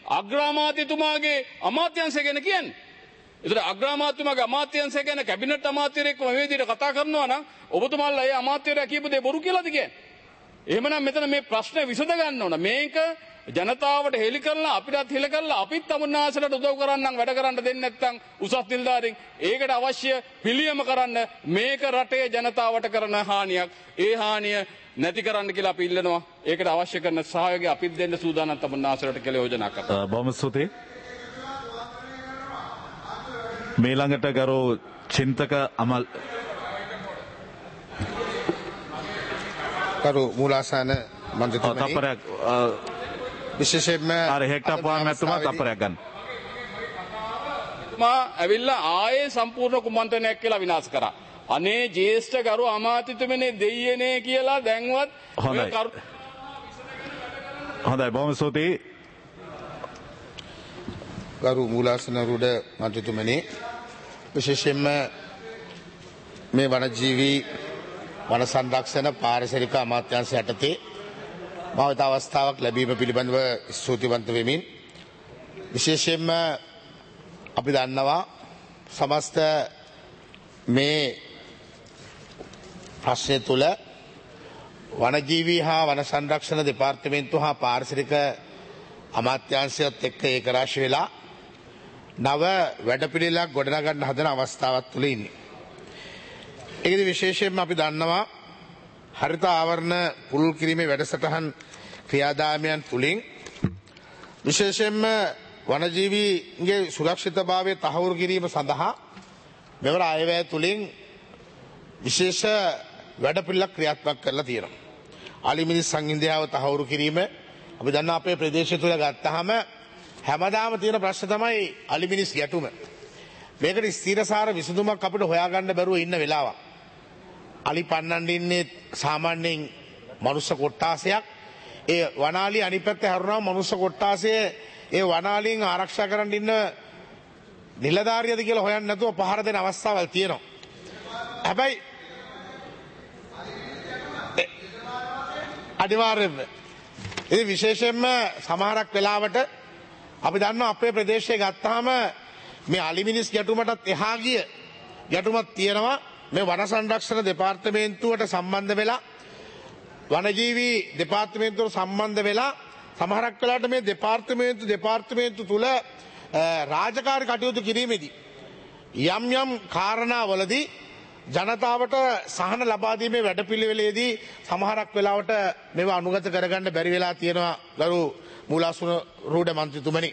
S9: අග්‍රාමාත්‍යතුමාගේ අමාත්‍යංශය ගැන කියන්නේ. ඒතර අග්‍රාමාත්‍යතුමාගේ අමාත්‍යංශය ගැන කැබිනට් අමාත්‍යවරයෙක් මේ විදිහට කතා කරනවා නම් ඔබතුමාලා ඒ අමාත්‍යවරයා කියපු දේ බොරු කියලාද කියන්නේ? එහෙමනම් මෙතන මේ ප්‍රශ්නේ විසඳ ගන්න ඕන. මේක ජනතාවට හෙළි කරලා අපිටත් හෙළ කරලා අපිත් තමුන්නාසලට උදව් කරන්නම් වැඩ කරන්න දෙන්නේ නැත්නම් උසස් නිලධාරීන් ඒකට අවශ්‍ය පිළියම කරන්න මේක රටේ ජනතාවට කරන හානියක්. ඒ හානිය නැති කරන්න කියලා අපි ඉල්ලනවා. ඒකට අවශ්‍ය කරන සහයෝගය අපිත් දෙන්න සූදානම් තමුන්නාසලට කියලා යෝජනා කරනවා.
S2: බොහොම ස්තුතියි. මේ ළඟට ගරු චින්තක අමල්
S8: කරු මූලාසන මන්ත්‍රීතුමනි
S2: තප්පරයක්
S8: විශේෂයෙන්ම
S2: අර හෙක්ටර් පාන මැතිතුමා තප්පරයක් ගන්න.
S9: මා ඇවිල්ලා ආයේ සම්පූර්ණ කුමන්ත්‍රණයක් කියලා විනාශ කරා. අනේ ජේෂ්ඨ ගරු අමාත්‍යතුමනේ දෙයියනේ කියලා දැන්වත්
S2: හොඳයි බොහොම ස්තුතියි.
S8: ගරු මූලාසන රුඩ මන්ත්‍රීතුමනි විශේෂයෙන්ම මේ වනජීවී වන සංරක්ෂණ පාරිසරික අමාත්‍යාංශ යටතේ මම අවස්ථාවක් ලැබීම පිළිබඳව ස්තුතිවන්ත වෙමින් විශේෂයෙන්ම අපි දන්නවා සමස්ත මේ ප්‍රශ්නය තුළ වනජීවී හා වන සංරක්ෂණ දෙපාර්තමේන්තුව හා පාරිසරික අමාත්‍යාංශයත් එක්ක ඒකරාශී වෙලා නව වැඩපිළිවෙලක් ගොඩනගන්න හදන අවස්ථාවක් තුළ ඉන්නේ. ඒකද විශේෂයෙන්ම අපි දන්නවා හරිත ආවරණ පුළුල් කිරීමේ වැඩසටහන් ක්‍රියාදාමයන් තුලින් විශේෂයෙන්ම වනජීවීන්ගේ සුරක්ෂිතභාවය තහවුරු කිරීම සඳහා මෙවර අයවැය තුලින් විශේෂ වැඩපිළිවෙලක් ක්‍රියාත්මක කරලා තියෙනවා. අලිමිනිස් සංහිඳියාව තහවුරු කිරීම අපි දන්නා අපේ ප්‍රදේශය තුල ගත්තාම හැමදාම තියෙන ප්‍රශ්න තමයි අලිමිනිස් ගැටුම. මේකට ස්ථිරසාර විසඳුමක් අපිට හොයාගන්න බැරුව ඉන්න වෙලාවක්. අලි පන්නන්න ඉන්නේ සාමාන්‍යයෙන් මනුස්ස කොට්ටාසයක්. ඒ වනාලි අනිත් පැත්තේ හැරුණාම මනුස්ස කොට්ටාසය ඒ වනාලින් ආරක්ෂා කරන්න ඉන්න නිලධාරියද කියලා හොයන්න නැතුව පහර දෙන අවස්ථාවල් තියෙනවා. හැබැයි අනිවාර්යයෙන්ම ඒ විශේෂයෙන්ම සමහරක් වෙලාවට අපි දන්නවා අපේ ප්‍රදේශයේ ගත්තාම මේ අලිමිනිස් ගැටුමටත් එහා ගිය ගැටුමක් තියෙනවා. මේ වන සංරක්ෂණ දෙපාර්තමේන්තුවට සම්බන්ධ වෙලා වනජීවී දෙපාර්තමේන්තුවට සම්බන්ධ වෙලා සමහරක් වෙලාවට මේ දෙපාර්තමේන්තු තුල රාජකාරී කටයුතු කිරීමේදී යම් යම් කාරණාවලදී ජනතාවට සහන ලබා දීමේ වැඩපිළිවෙලේදී සමහරක් වෙලාවට මේවා අනුගත කරගන්න බැරි වෙලා තියෙනවා ගරු මූලාසන රූඩ මන්ත්‍රීතුමනි.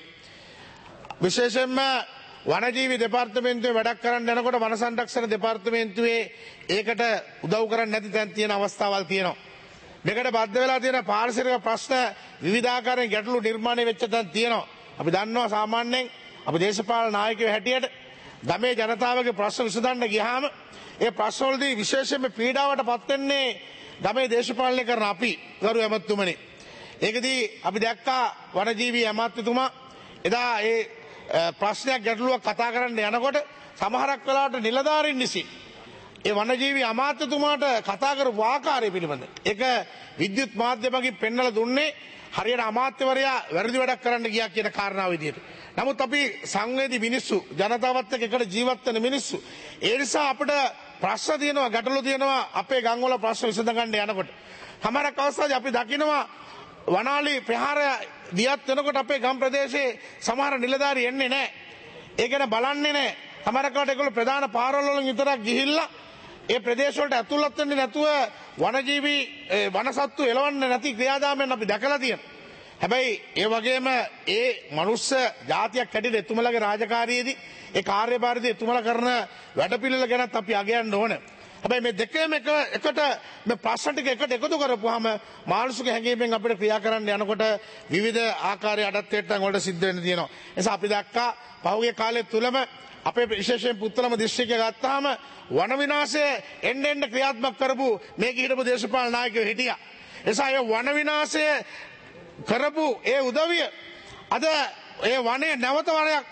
S8: විශේෂයෙන්ම වනජීවී දෙපාර්තමේන්තුවේ වැඩක් කරන්න යනකොට වන සංරක්ෂණ දෙපාර්තමේන්තුවේ ඒකට උදව් කරන්නේ නැති තැන් තියෙන අවස්ථාවල් තියෙනවා. මේකට බද්ධ වෙලා තියෙන පාරිසරික ප්‍රශ්න විවිධාකාරයෙන් ගැටලු නිර්මාණය වෙච්ච තැන් තියෙනවා. අපි දන්නවා සාමාන්‍යයෙන් අපි දේශපාලන නායකයෝ හැටියට ගමේ ජනතාවගේ ප්‍රශ්න විසඳන්න ගියාම ඒ ප්‍රශ්නවලදී විශේෂයෙන්ම පීඩාවට පත් වෙන්නේ ගමේ දේශපාලනය කරන අපි ගරු ඇමතුමනි. ඒකදී අපි දැක්කා වනජීවී අමාත්‍යතුමා එදා ඒ ප්‍රශ්නයක් ගැටලුවක් කතා කරන්න යනකොට සමහරක් වෙලාවට නිලධාරීන් විසින් ඒ වනජීවී අමාත්‍යතුමාට කතා කරපු ආකාරය පිළිබඳ ඒක විද්‍යුත් මාධ්‍යමකින් පෙන්වලා දුන්නේ හරියට අමාත්‍යවරයා වැරදි වැඩක් කරන්න ගියා කියන කාරණාව විදිහට. නමුත් අපි සංවේදී මිනිස්සු ජනතාවත් එක්ක එකට ජීවත් වෙන මිනිස්සු. ඒ නිසා අපිට ප්‍රශ්න තියෙනවා ගැටලු තියෙනවා අපේ ගම්වල ප්‍රශ්න විසඳ ගන්න යනකොට. සමහරක් අවස්ථාවේදී අපි දකිනවා වනාලි ප්‍රහාර දියත් වෙනකොට අපේ ගම් ප්‍රදේශයේ සමහර නිලධාරී එන්නේ නැහැ. ඒක ගැන බලන්නේ නැහැ. සමහරකට ඒගොල්ලෝ ප්‍රධාන පාරවල් වලින් විතරක් ගිහිල්ලා ඒ ප්‍රදේශ වලට ඇතුළත් වෙන්නේ නැතුව වනජීවී වනසත්තු එලවන්නේ නැති ක්‍රියාදාමයන් අපි දැකලා තියෙනවා. හැබැයි ඒ වගේම ඒ මනුස්ස ජාතියක් හැටියට එතුමලගේ රාජකාරියේදී ඒ කාර්යභාරයේදී එතුමලා කරන වැඩපිළිවෙල ගැනත් අපි අගයන්න ඕන. හැබැයි මේ දෙකම එකට මේ ප්‍රශ්න ටික එකට එකතු කරපුවාම මානසික හැඟීමෙන් අපිට ක්‍රියා කරන්න යනකොට විවිධ ආකාරයේ අඩත්වයන් වලට සිද්ධ වෙන්න තියෙනවා. ඒ නිසා අපි දැක්කා පහුගිය කාලය තුලම අපේ විශේෂයෙන් පුත්තලම දිස්ත්‍රික්කය ගත්තාම වන විනාශය එන්න ක්‍රියාත්මක කරපු මේක හිටපු දේශපාලන නායකයෝ හිටියා. ඒ නිසා ඒ වන විනාශය කරපු ඒ උදවිය අද ඒ වනයේ නැවත වරයක්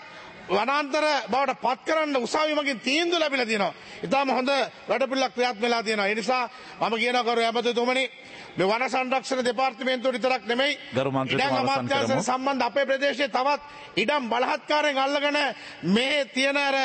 S4: වනාන්තර බවට පත් කරන්න උසාවි මගින් තීන්දුව ලැබිලා තියෙනවා. ඉතාලම හොඳ වැඩපිළිවෙලක් ක්‍රියාත්මක වෙලා තියෙනවා. ඒ නිසා මම කියනවා ගරු ඇමතිතුමනි මේ වන සංරක්ෂණ දෙපාර්තමේන්තුව විතරක් නෙමෙයි
S2: ගරු මන්ත්‍රීතුමා
S4: ඉඩම්
S2: අවසන්
S4: අමාත්‍යාංශය
S2: කරමු.
S4: සම්බන්ධ අපේ ප්‍රදේශයේ තවත් ඉඩම් බලහත්කාරයෙන් අල්ලගෙන මේ තියෙන අර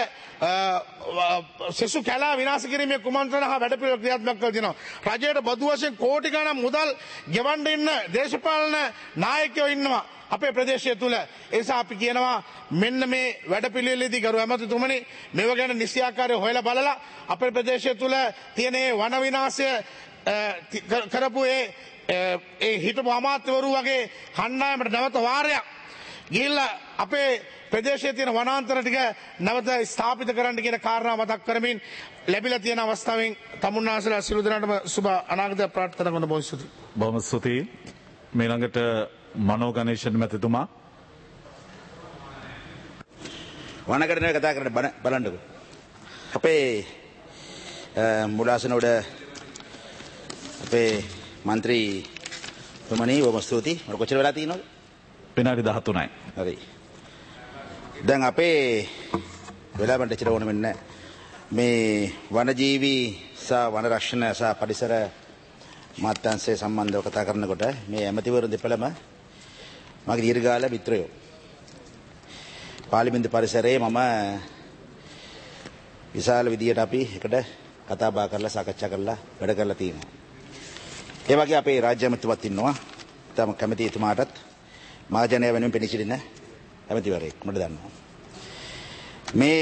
S4: සෙසු කැලා විනාශ කිරීමේ කුමන්ත්‍රණ හා වැඩපිළිවෙල ක්‍රියාත්මක කරලා තියෙනවා. රජයට බදු වශයෙන් කෝටි ගණන් මුදල් ගෙවන්න ඉන්න දේශපාලන නායකයෝ ඉන්නවා අපේ ප්‍රදේශය තුල. ඒ නිසා අපි කියනවා මෙන්න මේ වැඩපිළිවෙලෙදී ගරු ඇමතිතුමනි මේව ගැන නිසියාකාරව හොයලා බලලා අපේ ප්‍රදේශය තුල තියෙන වන විනාශය කරපු ඒ හිටපු අමාත්‍යවරු වගේ කණ්ඩායමට නැවත වාරයක් ගිහිල්ලා අපේ ප්‍රදේශයේ තියෙන වනාන්තර ටික නැවත ස්ථාපිත කරන්න කියන කාරණා මතක් කරමින් ලැබිලා තියෙන අවස්ථාවෙන් තමුන්නාසලා සිළු දෙනාටම සුබ අනාගතය ප්‍රාර්ථනා කරන බොහොම ස්තුතියි.
S2: බොහොම ස්තුතියි. ඊළඟට මනෝ ගණේෂන් මැතිතුමා.
S11: වනකරණය කතා කරන්න බලන්නකෝ. අපේ මුලාසනෝඩ අපේ මන්ත්‍රී තුමනි බොහොම ස්තුතියි. මට කොච්චර වෙලා තියෙනවද?
S2: විනාඩි 13යි.
S11: හරි. දැන් අපේ වෙලාවට එච්චර ඕන වෙන්නේ මේ වනජීවී සහ වන රක්ෂණ සහ පරිසර මාත්‍යාංශය සම්බන්ධව කතා කරනකොට මේ ඇමතිවරු දෙපළම මගේ දීර්ඝකාල මිත්‍රයෝ. පාර්ලිමේන්තු පරිසරයේ මම විශාල විදියට අපි එකට කතා බහ කරලා සාකච්ඡා කරලා වැඩ කරලා තියෙනවා. ඒ වගේ අපේ රාජ්‍ය ඇමතිතුමත් ඉන්නවා. තම කැමති එතුමාටත් මහජනය වෙනුවෙන් පෙනී සිටින ඇමතිවරයෙක් මට දන්නවා. මේ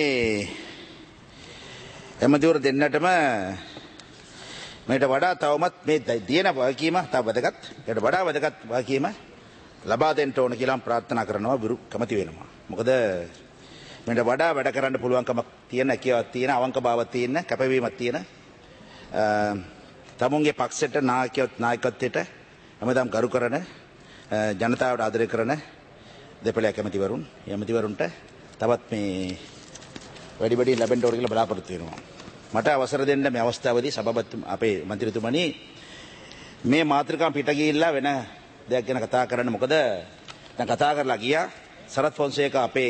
S11: ඇමතිවරු දෙන්නටම මේට වඩා තවමත් මේ දින වගකීම තව වැදගත්. ඒකට වඩා වැදගත් වගකීම ලබා දෙන්න ඕන කියලා ප්‍රාර්ථනා කරනවා විරු කැමති වෙනවා. මොකද මේට වඩා වැඩ කරන්න පුළුවන්කමක් තියෙන, හැකියාවක් තියෙන, අවංකභාවයක් තියෙන, කැපවීමක් තියෙන තමුන්ගේ පක්ෂයට නායකත්වයට හැමදාම ගරු කරන ජනතාවට ආදරය කරන දෙපළයක් ඇමතිවරුන් ඇමතිවරුන්ට තවත් මේ වැඩි ලැබෙන්න ඕන කියලා බලාපොරොත්තු වෙනවා. මට අවසර දෙන්න මේ අවස්ථාවේදී සභාපති අපේ මන්ත්‍රීතුමනි මේ මාතෘකාව පිට ගිහිල්ලා වෙන දෙයක් ගැන කතා කරන්න. මොකද දැන් කතා කරලා ගියා සරත් ෆොන්සේකා අපේ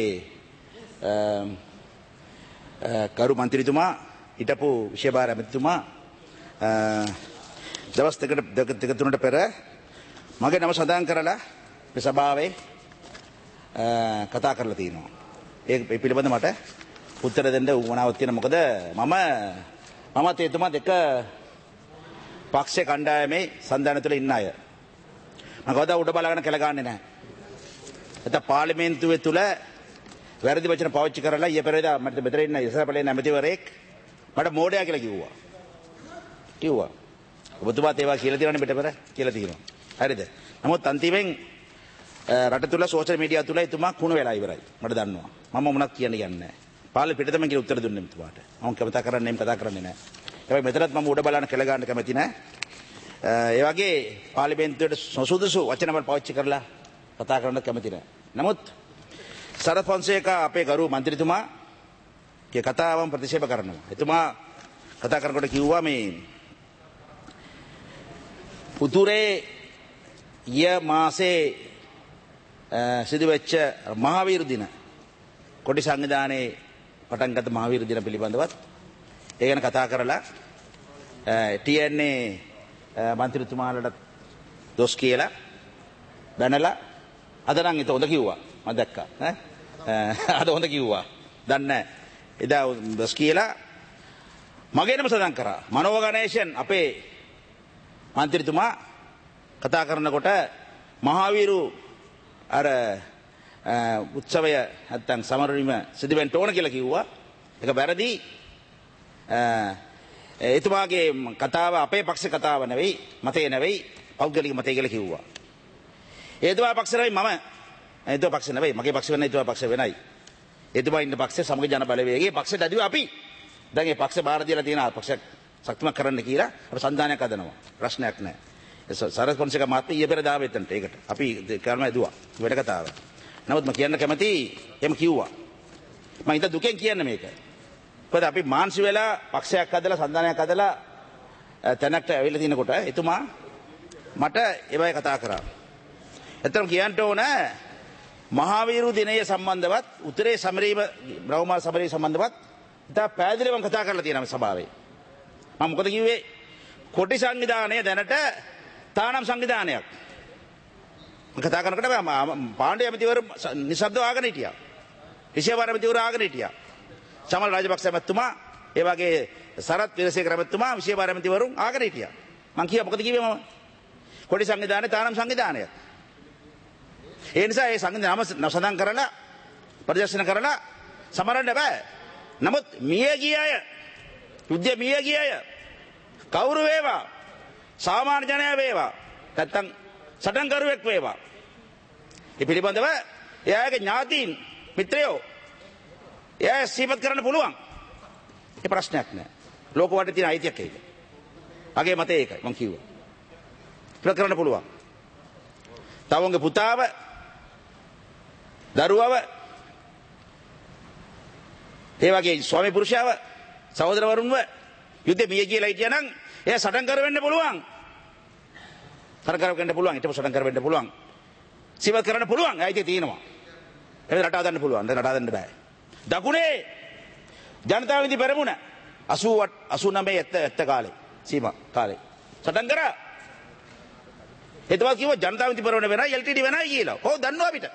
S11: කරු මන්ත්‍රීතුමා හිටපු විශේෂ භාර ඇමතිතුමා දවස් දෙක තුනකට පෙර මගේ නම සඳහන් කරලා මේ සභාවේ කතා කරලා තියෙනවා. ඒ පිළිබඳව මට උත්තර දෙන්න උවමනාවක් තියෙනවා. මොකද මමත් එතුමා දෙක පක්ෂ කණ්ඩායමේ සන්ධානය තුළ ඉන්න අය. මම කවදා උඩ බලාගෙන කැල ගන්නෙ නැහැ. නැත්නම් පාර්ලිමේන්තුවේ තුල වැරදි වචන පාවිච්චි කරලා ඊයේ පෙරේදා මට මෙතන ඉන්න ඉස්සරපලේ නැමැතිවරයෙක් මට මෝඩයා කියලා කිව්වා. ඔබතුමාත් ඒවා කියලා තියෙනවනේ මෙතන පෙර කියලා තියෙනවා. හරිද? නමුත් අන්තිමෙන් රට තුල සෝෂල් මීඩියා තුල එතුමා කුණ වෙලා ඉවරයි. මට දන්නවා. මම මොනක් කියන්නේ නැහැ. පාර්ලිමේන්තු පිටතම කියලා උත්තර දුන්නේ එතුමාට. මම කතා කරන්නේ නැහැ. හැබැයි මෙතනත් මම උඩ බලන්න කෙල ගන්න කැමති නැහැ. ඒ වගේ පාර්ලිමේන්තුවේ සුදුසු වචන වල පාවිච්චි කරලා කතා කරන්න කැමති නැහැ. නමුත් සරත් ෆොන්සේකා අපේ ගරු මන්ත්‍රීතුමාගේ කතාවම ප්‍රතික්ෂේප කරනවා. එතුමා කතා කරනකොට කිව්වා මේ උතුරේ ඊය මාසේ සිදුවෙච්ච මහාවීර දින කොටි සංවිධානයේ පටන් ගත්ත මහාවීර දින පිළිබඳවත් ඒ ගැන කතා කරලා TNA මන්ත්‍රීතුමාලට දොස් කියලා බැනලා අද නම් ඒක හොඳ කිව්වා. මම දැක්කා අද හොඳ කිව්වා. දන්නේ එදා දොස් කියලා මගේ නම සඳහන් කරා. මනෝ ගණේෂන් අපේ මන්ත්‍රීතුමා කතා කරනකොට මහාවීරු අර උත්සවය නැත්තම් සමරවීම සිදුවෙන්න ඕන කියලා කිව්වා. ඒක වැරදි. එතුමාගේ කතාව අපේ පක්ෂ කතාව නෙවෙයි, මතය නෙවෙයි, පෞද්ගලික මතය කියලා කිව්වා. එතුමා පක්ෂ නෙවෙයි මම. එතුමා පක්ෂ නෙවෙයි, මගේ පක්ෂ වෙන්නේ එතුමා පක්ෂ වෙනයි. එතුමා ඉන්න පක්ෂේ සමග ජන බලවේගයේ පක්ෂයට ඇදුව අපි. දැන් මේ පක්ෂ බාර දීලා තියෙන පක්ෂ ශක්තිමත් කරන්න කියලා අපි සංධානයක් හදනවා. ප්‍රශ්නයක් නැහැ. සරත් ෆොන්සේකා මාත් ඊයේ පෙර දාව එතනට ඒකට. අපි කර්ම ඇදුවා. වැඩ කතාව. නමුත් මම කියන්න කැමති එහෙම කිව්වා. මම ඉතින් දුකෙන් කියන්නේ මේක. මොකද අපි මාන්සි වෙලා පක්ෂයක් හදලා සංධානයක් හදලා තැනකට ඇවිල්ලා තිනකොට එතුමා මට ඒවයි කතා කරා. ඇත්තටම කියන්න ඕන මහාවීරු දිනය සම්බන්ධවත් උත්තරේ සමරීම බ්‍රහ්මා සමරී සම්බන්ධවත් ඉතා පැහැදිලිව මම කතා කරලා තියෙනවා සභාවේ. මම මොකද කිව්වේ? කොටි සංවිධානය දැනට තානම් සංවිධානයක්. මම කතා කරනකොට පාණ්ඩ්‍ය ඇමතිවරු නිශ්ශබ්දව ආගෙන හිටියා. විශේෂ ඇමතිවරු ආගෙන හිටියා. චමල් රාජපක්ෂ ඇමතුමා ඒ වගේ සරත් විරසේකර ඇමතුමා විශේෂ ඇමතිවරු ආගෙන හිටියා. මම කිව්වා මොකද කිව්වේ මම? කොටි සංවිධානය තානම් සංවිධානයක්. ඒ නිසා ඒ සංවිධානය සඳහන් කරලා ප්‍රදර්ශන කරලා සමරන්න බෑ. නමුත් මිය ගිය අය යුද්ධ මිය ගිය අය කවුරු වේවා සාමාන්‍ය ජනයා වේවා නැත්තම් සටන්කරුවෙක් වේවා ඒ පිළිබඳව එයාගේ ඥාතීන් මිත්‍රයෝ එයා සිහිපත් කරන්න පුළුවන්. ඒ ප්‍රශ්නයක් නෑ. ලෝක වටේ තියෙන අයිතියක් ඒක. අගේ මතය ඒකයි මම කිව්වා. ඒක කරන්න පුළුවන්. තවුන්ගේ පුතාව දරුවව ඒ වගේ ස්වාමි පුරුෂයාව සහෝදරවරුන්ව යුද්ධෙ මිය කියලා හිටියා නම් එයා සටන්කර වෙන්න පුළුවන්. සටන්කර වෙන්න පුළුවන්. ඊට පස්සේ සටන්කර වෙන්න පුළුවන්. සිහිපත් කරන්න පුළුවන්. අයිතිය තියෙනවා. ඒක රට හදන්න පුළුවන්. දැන් රට හදන්න බෑ. දකුණේ ජනතා විමුක්ති පෙරමුණ 89 70 කාලේ සීමා කාලේ සටන් කරා. එතකොට කිව්වා ජනතා විමුක්ති පෙරමුණ වෙනයි LTD වෙනයි කියලා. ඔව් දන්නවා අපිට.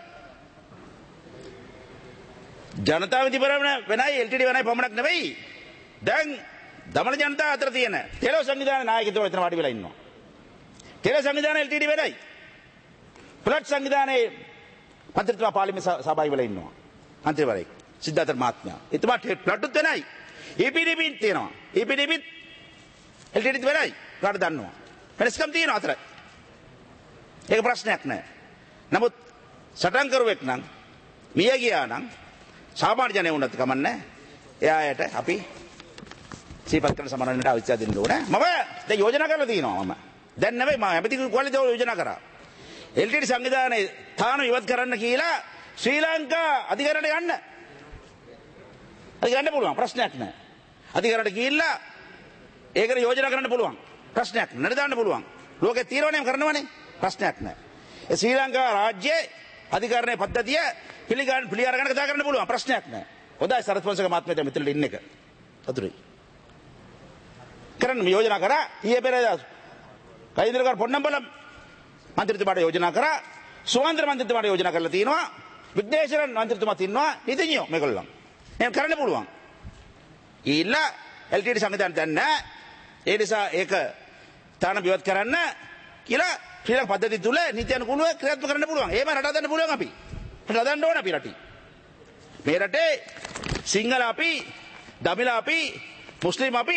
S11: ජනතා විමුක්ති පෙරමුණ වෙනයි LTD වෙනයි පමණක් නෙවෙයි. දැන් දමන ජනතාව අතර තියෙන තෙලෝ සංවිධාන නායකතුමා එතන වාඩි වෙලා ඉන්නවා. තෙලෝ සංවිධාන LTD වෙනයි. ප්ලට් සංවිධානයේ මන්ත්‍රීතුමා පාර්ලිමේන්තු සභාවේ වෙලා ඉන්නවා. මන්ත්‍රීවරයෙක් සිද්ධාර්ථ මහත්මයා. එතුමා ප්ලට්ටුත් වෙනයි. EPDP තියෙනවා. EPDP LTD වෙනයි. කාට දන්නවා. වෙනස්කම් තියෙනවා අතර. ඒක ප්‍රශ්නයක් නෑ. නමුත් සටන් කරුවෙක් නම් මිය ගියා නම් සාමාන්‍ය ජනයා වුණත් කමන්නේ. එයාට අපි සිහිපත් කරන සමරන්නට අවශ්‍ය දෙන්න ඕනේ. මම දැන් යෝජනා කරලා තියෙනවා මම. දැන් නෙවෙයි මම ඇමති කොල්ලේ යෝජනා කරා. LTD සංවිධානයේ තාන ඉවත් කරන්න කියලා ශ්‍රී ලංකා අධිකරණයට යන්න. අධිකරණයට පුළුවන් ප්‍රශ්නයක් නැහැ. අධිකරණයට ගිහිල්ලා ඒකට යෝජනා කරන්න පුළුවන්. ප්‍රශ්නයක් නෑ. දාන්න පුළුවන්. ලෝකේ తీරවණයම කරනවනේ. ප්‍රශ්නයක් නැහැ. ඒ ශ්‍රී ලංකා රාජ්‍යයේ අධිකරණයේ පද්ධතිය පිළිඅරගෙන කතා කරන්න පුළුවන්. ප්‍රශ්නයක් නැහැ. හොඳයි සරත් පොන්සේක මහත්මයාට මෙතනට ඉන්න එක. අතුරුයි. කරන්න යෝජනා කරා ඊයේ පෙරේදා කයින්දරකර පොන්නම්බලම් මන්ත්‍රීතුමාට යෝජනා කරා සුවන්ද්‍ර මන්ත්‍රීතුමාට යෝජනා කරලා තියෙනවා විද්‍යේශරන් මන්ත්‍රීතුමා තින්නවා නීතිඥයෝ මේගොල්ලන් එහෙම කරන්න පුළුවන් ඊළා LTD සංවිධානය දැන් නැහැ ඒ නිසා ඒක තාන විවත් කරන්න කියලා ශ්‍රී ලංකා පද්ධතිය තුල නීති අනුකූලව ක්‍රියාත්මක කරන්න පුළුවන් එහෙම රට හදන්න පුළුවන් අපි රට හදන්න ඕන අපි රටේ මේ රටේ සිංහල අපි දමිළ අපි මුස්ලිම් අපි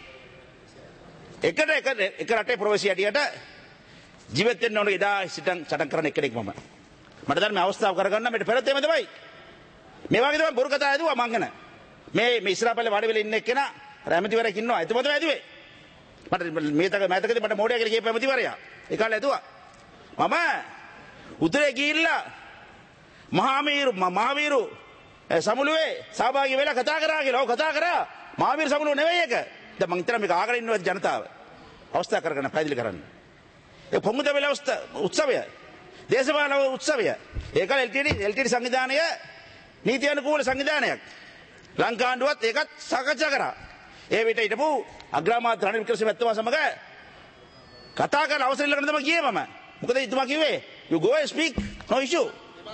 S11: එක රටේ ප්‍රවේශී හැටියට ජීවත් වෙන්න ඕන එදා සිටන් සටන් කරන එක්කෙනෙක් මම. මට දැන් මේ අවස්ථාව කරගන්න මේට පෙරත් එහෙම තමයි. මේ වගේ තමයි බොරු කතා ඇදුවා මං ගැන. මේ ඉස්රාපල්ලේ වාඩි වෙලා ඉන්න එක්කෙනා රැමතිවරයෙක් ඉන්නවා. එතකොට ඇදුවේ. මට මේතකදී මට මොඩියා කියලා කියපු ඇමතිවරයා. ඒ කාලේ ඇදුවා. මම උදේ ගිහිල්ලා මහාවීරු සමුළුවේ සහභාගී වෙලා කතා කරා කියලා. ඔව් කතා කරා. මහාවීරු සමුළුව නෙවෙයි ඒක. දැන් මං හිතනවා මේක ආගෙන ඉන්නවත් ජනතාව. අවස්ථා කරගෙන පැහැදිලි කරන්න. ඒ පොමුදවෙල උත්සවය දේශපාලන උත්සවය ඒකල LTD සංවිධානය නීති අනුකූල සංවිධානයක් ලංකාණ්ඩුවත් ඒකත් සාකච්ඡා කරා ඒ විට හිටපු අග්‍රාමාත්‍ය රනිල් වික්‍රමසිංහ මහත්මයා සමග කතා කරන අවසර ඉල්ලගෙන තමයි ගියේ මම මොකද එතුමා කිව්වේ you go and speak no issue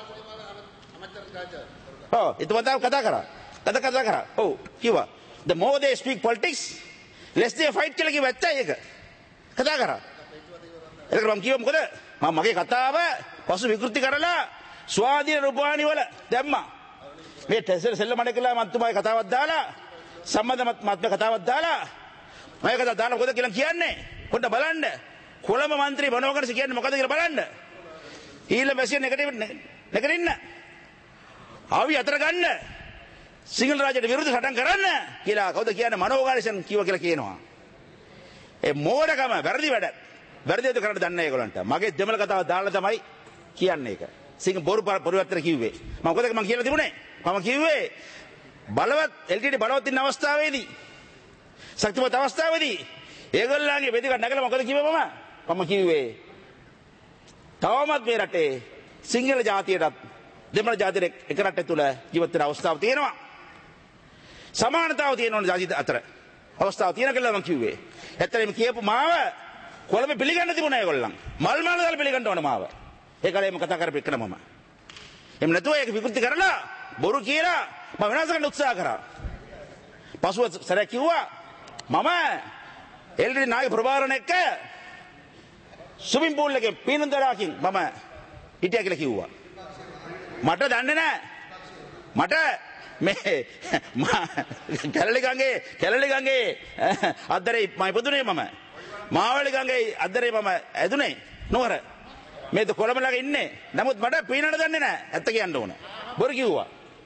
S11: එතුමා කතා කරා ඔව් කිව්වා the more they speak politics less they fight කියලා කිව්වා ඇත්තයි ඒක කතා කරා ඒක මම කිව්වා මොකද මම මගේ කතාව පසු විකෘති කරලා ස්වාධීන රූපවාහිනි වල දැම්මා මේ සෙල්ලමඩ කියලා මන්තුමාගේ කතාවක් දාලා සම්මත මත්ම කතාවක් දාලා මම කතාව දාලා මොකද කියලා කියන්නේ පොඩ්ඩ බලන්න කොළඹ മന്ത്രി බනෝකරස කියන්නේ මොකද කියලා බලන්න ඊළ මැසියන් නැගිටින්න ආවි අතර ගන්න සිංහල රාජ්‍යයට විරුද්ධ සටන් කරන්න කියලා කවුද කියන්නේ මනෝගාරිසන් කිව්වා කියලා කියනවා ඒ මෝඩකම වැරදි වැඩ වැරදි දේ කරන්න දන්නේ ඒගොල්ලන්ට මගේ දෙමළ කතාව දාලා තමයි කියන්නේ ඒක සිංහ බොරු පරිවර්තන කිව්වේ මම මොකද මම කියලා තිබුණේ මම කිව්වේ බලවත් LTD බලවත් ඉන්න අවස්ථාවේදී ශක්තිමත් අවස්ථාවේදී ඒගොල්ලන්ගේ වේදිකාවට නැගලා මොකද කිව්වේ මම කිව්වේ තවමත් මේ රටේ සිංහල ජාතියටත් දෙමළ ජාතිය එක රටේ තුල ජීවත් වෙන අවස්ථාව තියෙනවා. සමානතාව තියෙනවා ජාති අතර. අවස්ථාව තියෙන කියලා මම කිව්වේ. ඇත්තටම කියපු මාව කොළඹ පිළිගන්න තිබුණා ඒගොල්ලන්. මල් මාල දාලා පිළිගන්න ඕන මාව. ඒ කාලේ මම කතා කරපු එකන මම. එම් නැතුව ඒක විකෘති කරලා බොරු කියලා මම වෙනස් කරන්න උත්සාහ කරා. පසුව සරක් කිව්වා මම එල්ඩි නායක ප්‍රභාරණ එක්ක ස්විමින් පූල් එකේ පීනන්දරාකින් මම හිටියා කියලා කිව්වා. මට දන්නේ නැහැ. මට මේ කැලලි ගඟේ අද්දරේ මම ඉපදුනේ මම. මාවලි ගඟේ අද්දරේ මම ඇදුනේ නුවර. මේ කොළඹ ළඟ ඉන්නේ. නමුත් මට පීනන්න දන්නේ නැහැ. ඇත්ත කියන්න ඕන. බොරු කිව්වා.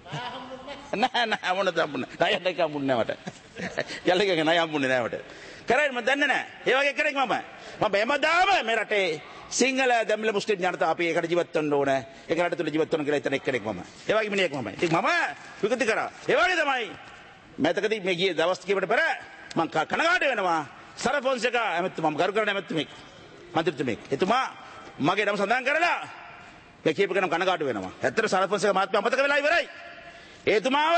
S11: නෑ මොනද හම්බුනේ. ණයක් හම්බුනේ නෑ මට. කැලලි ගඟේ ණය හම්බුනේ නෑ මට. කරන්නේ මම දන්නේ නැහැ. ඒ වගේ කෙනෙක් මම හැමදාම මේ රටේ සිංහල දෙමළ මුස්ලිම් ජනතාව අපි ඒකට ජීවත් වෙන්න ඕනේ. ඒක රට තුල ජීවත් වෙන්න කියලා හිතන එක්කෙනෙක් මම. ඒ වගේ මිනිහෙක් මම. ඉතින් මම විකෘති කරා. ඒ වගේ තමයි මෑතකදී මේ ගියේ දවස් කිහිපකට පෙර මම කනගාටු වෙනවා. සරපොන්සේකා ඇමතුමා මම ගරු කරන ඇමතුමෙක්. මන්ත්‍රීතුමෙක්. එතුමා මගේ නම සඳහන් කරලා මේ කීප කෙනා කනගාටු වෙනවා. ඇත්තට සරපොන්සේකා මහත්මයා අමතක වෙලා ඉවරයි. එතුමාව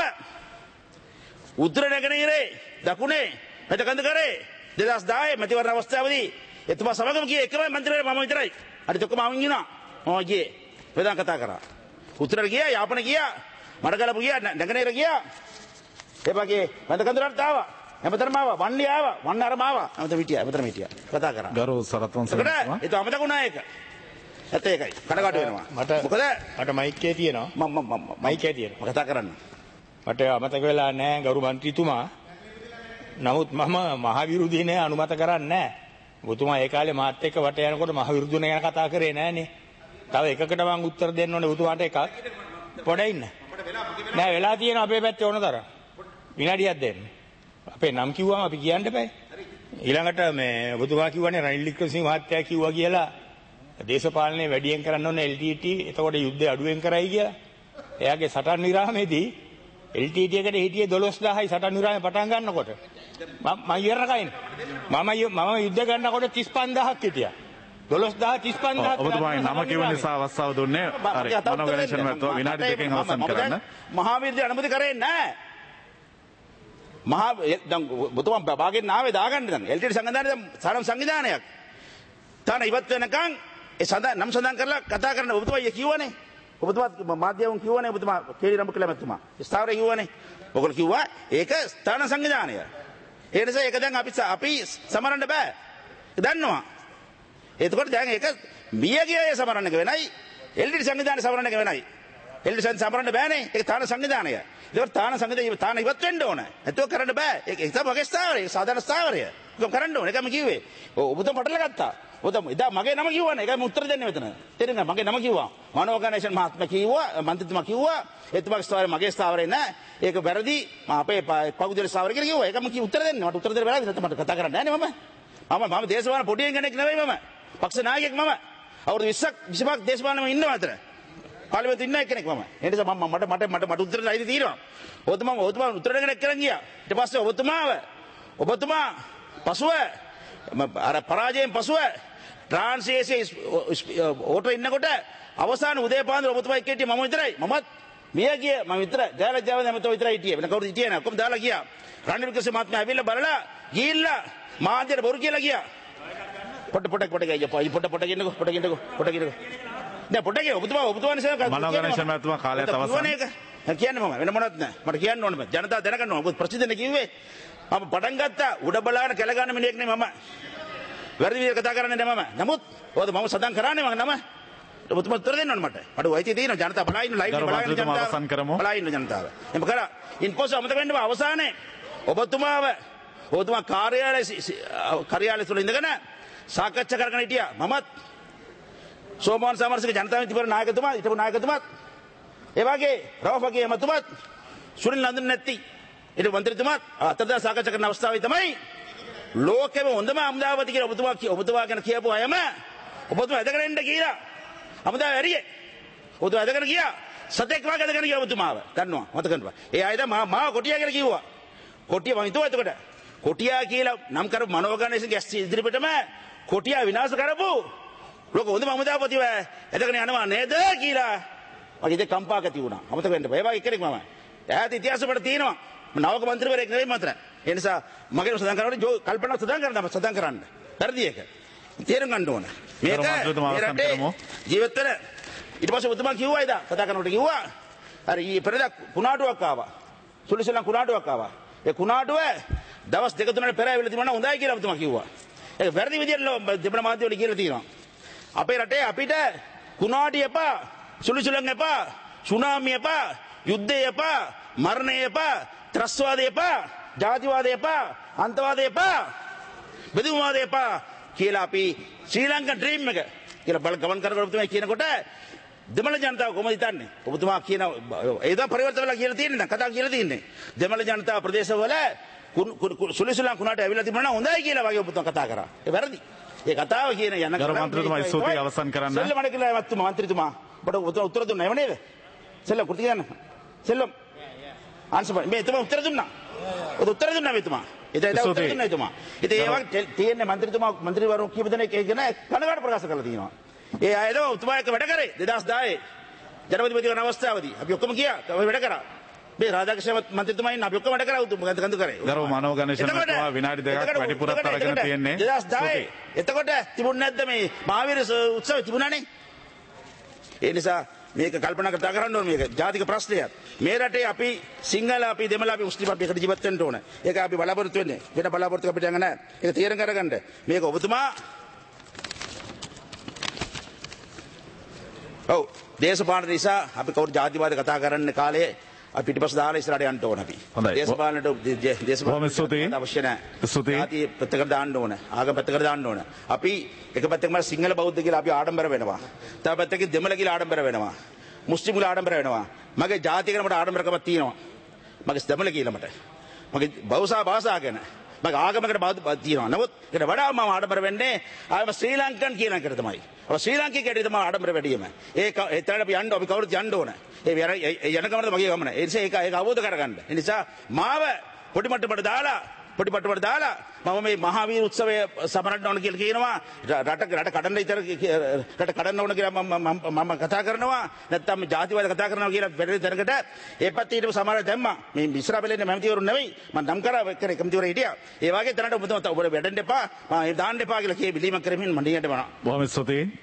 S11: උත්තර නැගෙනහිරේ දකුණේ මෙතකඳ කරේ 2010 මැතිවරණ අවස්ථාවේදී එතුමා සමගම ගියේ එකම මන්ත්‍රීවරයා මම විතරයි. අනිත් ඔක්කොම ආවන් ගිනා. මම ගියේ. වෙදන් කතා කරා. උතුරට ගියා, යාපන ගියා, මඩකලපු ගියා, නැගෙනහිර ගියා. ඒ වගේ මැදකඳුරට ආවා. හැමතැනම ආවා. වන්නේ ආවා. වන්න අරම ආවා. හැමතැනම හිටියා. කතා කරා.
S2: ගරු සරත්වංශ මහත්මයා.
S11: ඒක අමතක වුණා ඒක. ඇත්ත ඒකයි. කනගාටු වෙනවා.
S12: මට මයික් එකේ තියෙනවා.
S11: මම
S12: මයික් එකේ තියෙනවා.
S11: කතා කරන්න.
S12: මට අමතක වෙලා නැහැ ගරු මන්ත්‍රීතුමා. නමුත් මම මහ විරුද්ධිය නෑ අනුමත කරන්නේ නෑ. ඔබතුමා ඒ කාලේ මාත් එක්ක වට යනකොට මහ විරුද්ධිය ගැන කතා කරේ නෑනේ. තව එකකට මම උත්තර දෙන්න ඕනේ ඔබතුමාට එකක්. පොඩ ඉන්න. නෑ වෙලා තියෙන අපේ පැත්තේ ඕන තරම්. විනාඩියක් දෙන්න. අපේ නම් කිව්වම අපි කියන්න බෑ. ඊළඟට මේ ඔබතුමා කිව්වනේ රනිල් වික්‍රමසිංහ මහත්තයා කිව්වා කියලා දේශපාලනේ වැඩියෙන් කරන්න ඕනේ LTT. එතකොට යුද්ධය අඩුවෙන් කරයි කියලා. එයාගේ සටන් විරාමයේදී LTT එකට හිටියේ 12000යි සටන් විරාමය පටන් ගන්නකොට. මම ඉවරකයින් මම යුද්ධ ගන්නකොට 35000ක් හිටියා. 12000 35000ක්.
S2: ඔබතුමාගේ නම කිව්ව නිසා අවස්ථාව දුන්නේ. හරි. මනෝගණේෂන් මහත්මයා විනාඩි දෙකකින් අවසන් කරන්න.
S11: මහා විරුද්ධ අනුමත කරේ නැහැ. මහා දැන් ඔබතුමා භාගෙන් ආවේ දාගන්න දැන් LTT සංවිධානයේ සාරම් සංවිධානයක්. තාන ඉවත් වෙනකන් ඒ නම් සඳහන් කරලා කතා කරන්න ඔබතුමා කිව්වනේ. ඔබතුමා මාධ්‍යවුන් කිව්වනේ ඔබතුමා කේලි රම්බකල මැතිතුමා. ස්ථාවරය කිව්වනේ. ඔයගොල්ලෝ කිව්වා ඒක ස්ථාන සංවිධානය. ඒ නිසා ඒක දැන් අපි සමරන්න බෑ. දන්නවා. එතකොට දැන් ඒක මියගියේ සමරන්න එක වෙනයි. LTT සංවිධානය සමරන්න එක වෙනයි. LTT සමරන්න බෑනේ. ඒක තාන සංවිධානය. ඒක තාන සංවිධානය තාන ඉවත් වෙන්න ඕන. එතකොට කරන්න බෑ. ඒක තමයි මගේ ස්ථාවරය. සාධාරණ ස්ථාවරය. ඒක කරන්න ඕන. ඒකම කිව්වේ. ඔබතුමා පටල ගත්තා. ඔතම ඉතින් මගේ නම කිව්වනේ. ඒකයි මම උත්තර දෙන්නේ මෙතන. තේරෙනවද? මගේ නම කිව්වා. මනෝගණේෂන් මහත්මයා කිව්වා, මන්ත්‍රීතුමා කිව්වා. එතුමාගේ ස්ථාවරය මගේ ස්ථාවරය නෑ. ඒක වැරදි. මම අපේ පගුදේ ස්ථාවරය කියලා කිව්වා. ඒකම කි උත්තර දෙන්නේ. මට උත්තර දෙන්න බැලුවා. නැත්නම් මට කතා කරන්න නෑනේ මම දේශපාලන පොඩියෙන් කෙනෙක් නෙවෙයි මම. පක්ෂ නායකයෙක් මම. අවුරුදු 20ක් දේශපාලනම ඉන්නවා අතර. පාර්ලිමේන්තු ඉන්න කෙනෙක් මම. ඒ නිසා මට උත්තර දෙන්න අයිති තියෙනවා. ඔබතුමා උත්තර දෙන්න කරන් ගියා. ඊට පස්සේ ඔබතුමා පසුව අර පරාජයෙන් පසුව ට්‍රාන්ස්ලේෂන් ඕටෝ ඉන්නකොට අවසාන උදේ පාන්දර ඔබතුමා එක්ක හිටියේ මම විතරයි. මමත් මිය ගිය මම විතර ජයලජ්ජාව නැමතෝ විතරයි හිටියේ. වෙන කවුරුත් හිටියේ නැහැ. ඔක්කොම දාලා ගියා. රනිල් වික්‍රමසිංහ මහත්මයා ඇවිල්ලා බලලා ගිහිල්ලා මාධ්‍යට බොරු කියලා ගියා. පොට කියන්නකෝ. නෑ පොට කිය ඔබතුමා නිසා
S2: මනෝගණේෂන් මහත්මයා කාලයත් අවසන්.
S11: කියන්න මම වෙන මොනවත් නෑ. මට කියන්න ඕනේ බෑ. ජනතාව දැනගන්න ඕනේ. ඔබ ප්‍රසිද්ධනේ කිව්වේ. මම පටන් ගත්තා උඩ බලාගෙන කැල ගන්න මිනිහෙක් නෙමෙයි මම. වැරදි විදිහට කතා කරන්නේ නෑ මම. නමුත් ඔයද මම සඳහන් කරන්නේ මගේ නම. ඔබතුමා උත්තර දෙන්න ඕනේ මට. මට වයිති තියෙනවා ජනතාව බලලා ඉන්න ලයිව් බලලා ඉන්න ජනතාව.
S2: අවසන් කරමු.
S11: බලලා ඉන්න ජනතාව. එම කරා ඉන්පස්සේ අමතක වෙන්න බෑ අවසානයේ ඔබතුමා කාර්යාලය තුල ඉඳගෙන සාකච්ඡා කරගෙන හිටියා. මමත් සෝමෝහන් සමරසිංහ ජනතා විමුක්ති නායකතුමා හිටපු නායකතුමාත් ඒ වගේ රවුෆගේ එමතුමාත් සුනිල් නන්දන නැති ඊට මන්ත්‍රීතුමාත් අතදා සාකච්ඡා කරන අවස්ථාවේ තමයි ලෝකෙම හොඳම අමුදාවති කියලා ඔබතුමා ගැන කියපු අයම ඔබතුමා ඇදගෙන එන්න කියලා අමුදාව ඇරියේ. ඔබතුමා ඇදගෙන ගියා. සතෙක් වගේ ඇදගෙන ගියා ඔබතුමාව. දන්නවා මතකනවා. ඒ අයද මාව කොටියා කියලා කිව්වා. කොටිය මම හිතුවා එතකොට කොටියා කියලා නම් කරපු මනෝගණේෂන්ගේ ඉදිරිපිටම කොටියා විනාශ කරපු ලෝක හොඳම අමුදාපතිව ඇදගෙන යනවා නේද කියලා මගේ ඉතින් කම්පාක තියුණා. අමතක වෙන්න බෑ. ඒ වගේ කෙනෙක් මම. ඈත ඉතිහාසෙකට තියෙනවා. නවක මන්ත්‍රීවරයෙක් නෙවෙයි මතර. ඒ නිසා මගේ සදන් කරනකොට කල්පනා සදන් කරනවා සදන් කරන්න. හරිද ඒක? තේරුම් ගන්න ඕන. මේක ජීවිත වෙන ඊට පස්සේ ඔබතුමා කිව්වා ඉදා කතා කරනකොට කිව්වා අර ඊ පෙරදා කුණාටුවක් ආවා. සුලිසලන් කුණාටුවක් ආවා. ඒ කුණාටුව දවස් දෙක තුනකට පෙර ඇවිල්ලා තිබුණා හොඳයි කියලා ඔබතුමා කිව්වා. ඒක වැරදි විදියට දෙමළ මාධ්‍ය වල කියලා තියෙනවා. අපේ රටේ අපිට කුණාටි එපා, සුලිසලන් එපා, සුනාමි එපා, යුද්ධය එපා, මරණය එපා, ත්‍රස්වාදය එපා, ජාතිවාදය එපා, අන්තවාදය එපා, බෙදුම්වාදය එපා කියලා අපි ශ්‍රී ලංකා ඩ්‍රීම් එක කියලා බල ගමන් කරගෙන ඔබතුමා කියනකොට දෙමළ ජනතාව කොහොමද හිතන්නේ? ඔබතුමා කියන ඒද පරිවර්තන වෙලා කියලා තියෙන්නේ නැත්නම් කතා කියලා තියෙන්නේ. දෙමළ ජනතාව ප්‍රදේශවල සුලිසුලන් කුණාට ඇවිල්ලා තිබුණා නම් හොඳයි කියලා වගේ ඔබතුමා කතා කරා. ඒ වැරදි. ඒ කතාව කියන යන
S2: ගරු මන්ත්‍රීතුමා ස්තුතියි අවසන් කරන්න.
S11: සෙල්ලම කියලා මන්ත්‍රීතුමා ඔබට උත්තර දුන්නා නේද? සෙල්ලම් කුටි කියන්න. සෙල්ලම් ආන්සර් මේ තුමා උත්තර දුන්නා. ඔය උත්තර දුන්නා මේ තුමා. ඉතින් උත්තර දුන්නා තුමා. ඉතින් ඒ වගේ තියෙන්නේ මන්ත්‍රීතුමා මන්ත්‍රීවරු කීප දෙනෙක් ඒක ගැන කනගාටු ප්‍රකාශ කරලා තියෙනවා. ඒ අයද උතුමා එක්ක වැඩ කරේ 2010 ජනපතිපතිවරණ අවස්ථාවේදී අපි ඔක්කොම ගියා අපි වැඩ කරා මේ රාජාක්ෂ මන්ත්‍රීතුමා ඉන්න අපි ඔක්කොම වැඩ කරා කඳු කරේ
S2: ගරු මනෝ ගණේශ මහත්මයා විනාඩි දෙකක් වැඩිපුරත් අරගෙන තියෙන්නේ
S11: 2010 එතකොට තිබුණ නැද්ද මේ මහාවීර උත්සවය තිබුණානේ ඒ නිසා මේක කල්පනා කරන්න ඕනේ මේක ජාතික ප්‍රශ්නයක් මේ රටේ අපි සිංහල අපි දෙමළ අපි මුස්ලිම් අපි එකට ජීවත් වෙන්න ඕනේ ඒක අපි බලාපොරොත්තු වෙන්නේ වෙන බලාපොරොත්තු අපිට යන්න නැහැ ඒක තීරණ කරගන්න මේක ඔබතුමා ඔව් දේශපාලන නිසා අපි කවුරු ජාතිවාද කතා කරන්න කාලේ අපි පිටිපස්ස දාලා ඉස්සරහට යන්න ඕන අපි. දේශපාලනට දේශපාලන අවශ්‍ය නැහැ. ජාතිය පැත්තකට දාන්න ඕන. ආගම පැත්තකට දාන්න ඕන. අපි එක පැත්තකම සිංහල බෞද්ධ කියලා අපි ආඩම්බර වෙනවා. තව පැත්තකින් දෙමළ කියලා ආඩම්බර වෙනවා. මුස්ලිම් කියලා ආඩම්බර වෙනවා. මගේ ජාතිය ගැන මට ආඩම්බරකමක් තියෙනවා. මගේ දෙමළ කියලා මට. මගේ භාෂා ගැන. මගේ ආගමකට තියෙනවා. නමුත් ඒකට වඩා මම ආඩම්බර වෙන්නේ ආයම ශ්‍රී ලංකන් කියන එකට තමයි. අප ශ්‍රී ලාංකිකයට තමයි ආඩම්බර වැඩිම. ඒක එතනට අපි යන්න අපි කවුරුත් යන්න ඕන. ඒ යන ගමනද මගේ ගමන. ඒ නිසා ඒක අවබෝධ කරගන්න. ඒ නිසා මාව පොඩි මට්ටමට දාලා මම මේ මහාවීර උත්සවය සමරන්න ඕන කියලා කියනවා. රට කඩන්න ඉතර රට කඩන්න ඕන කියලා මම කතා කරනවා. නැත්තම් ජාතිවාද කතා කරනවා කියලා වැඩි තරකට ඒ පැත්තේ ඊට සමහර දැම්මා. මේ ඉස්සරහ බෙලෙන්නේ මැමතිවරු නෙවෙයි. මම නම් කරා එක්කෙනෙක් කමිටිවරු හිටියා. ඒ වගේ තැනට ඔබ වැඩෙන්න එපා. මම දාන්න එපා කියලා කිය බිලීමක් කරමින් මම නියට බනවා.
S2: බොහොම ස්තුතියි.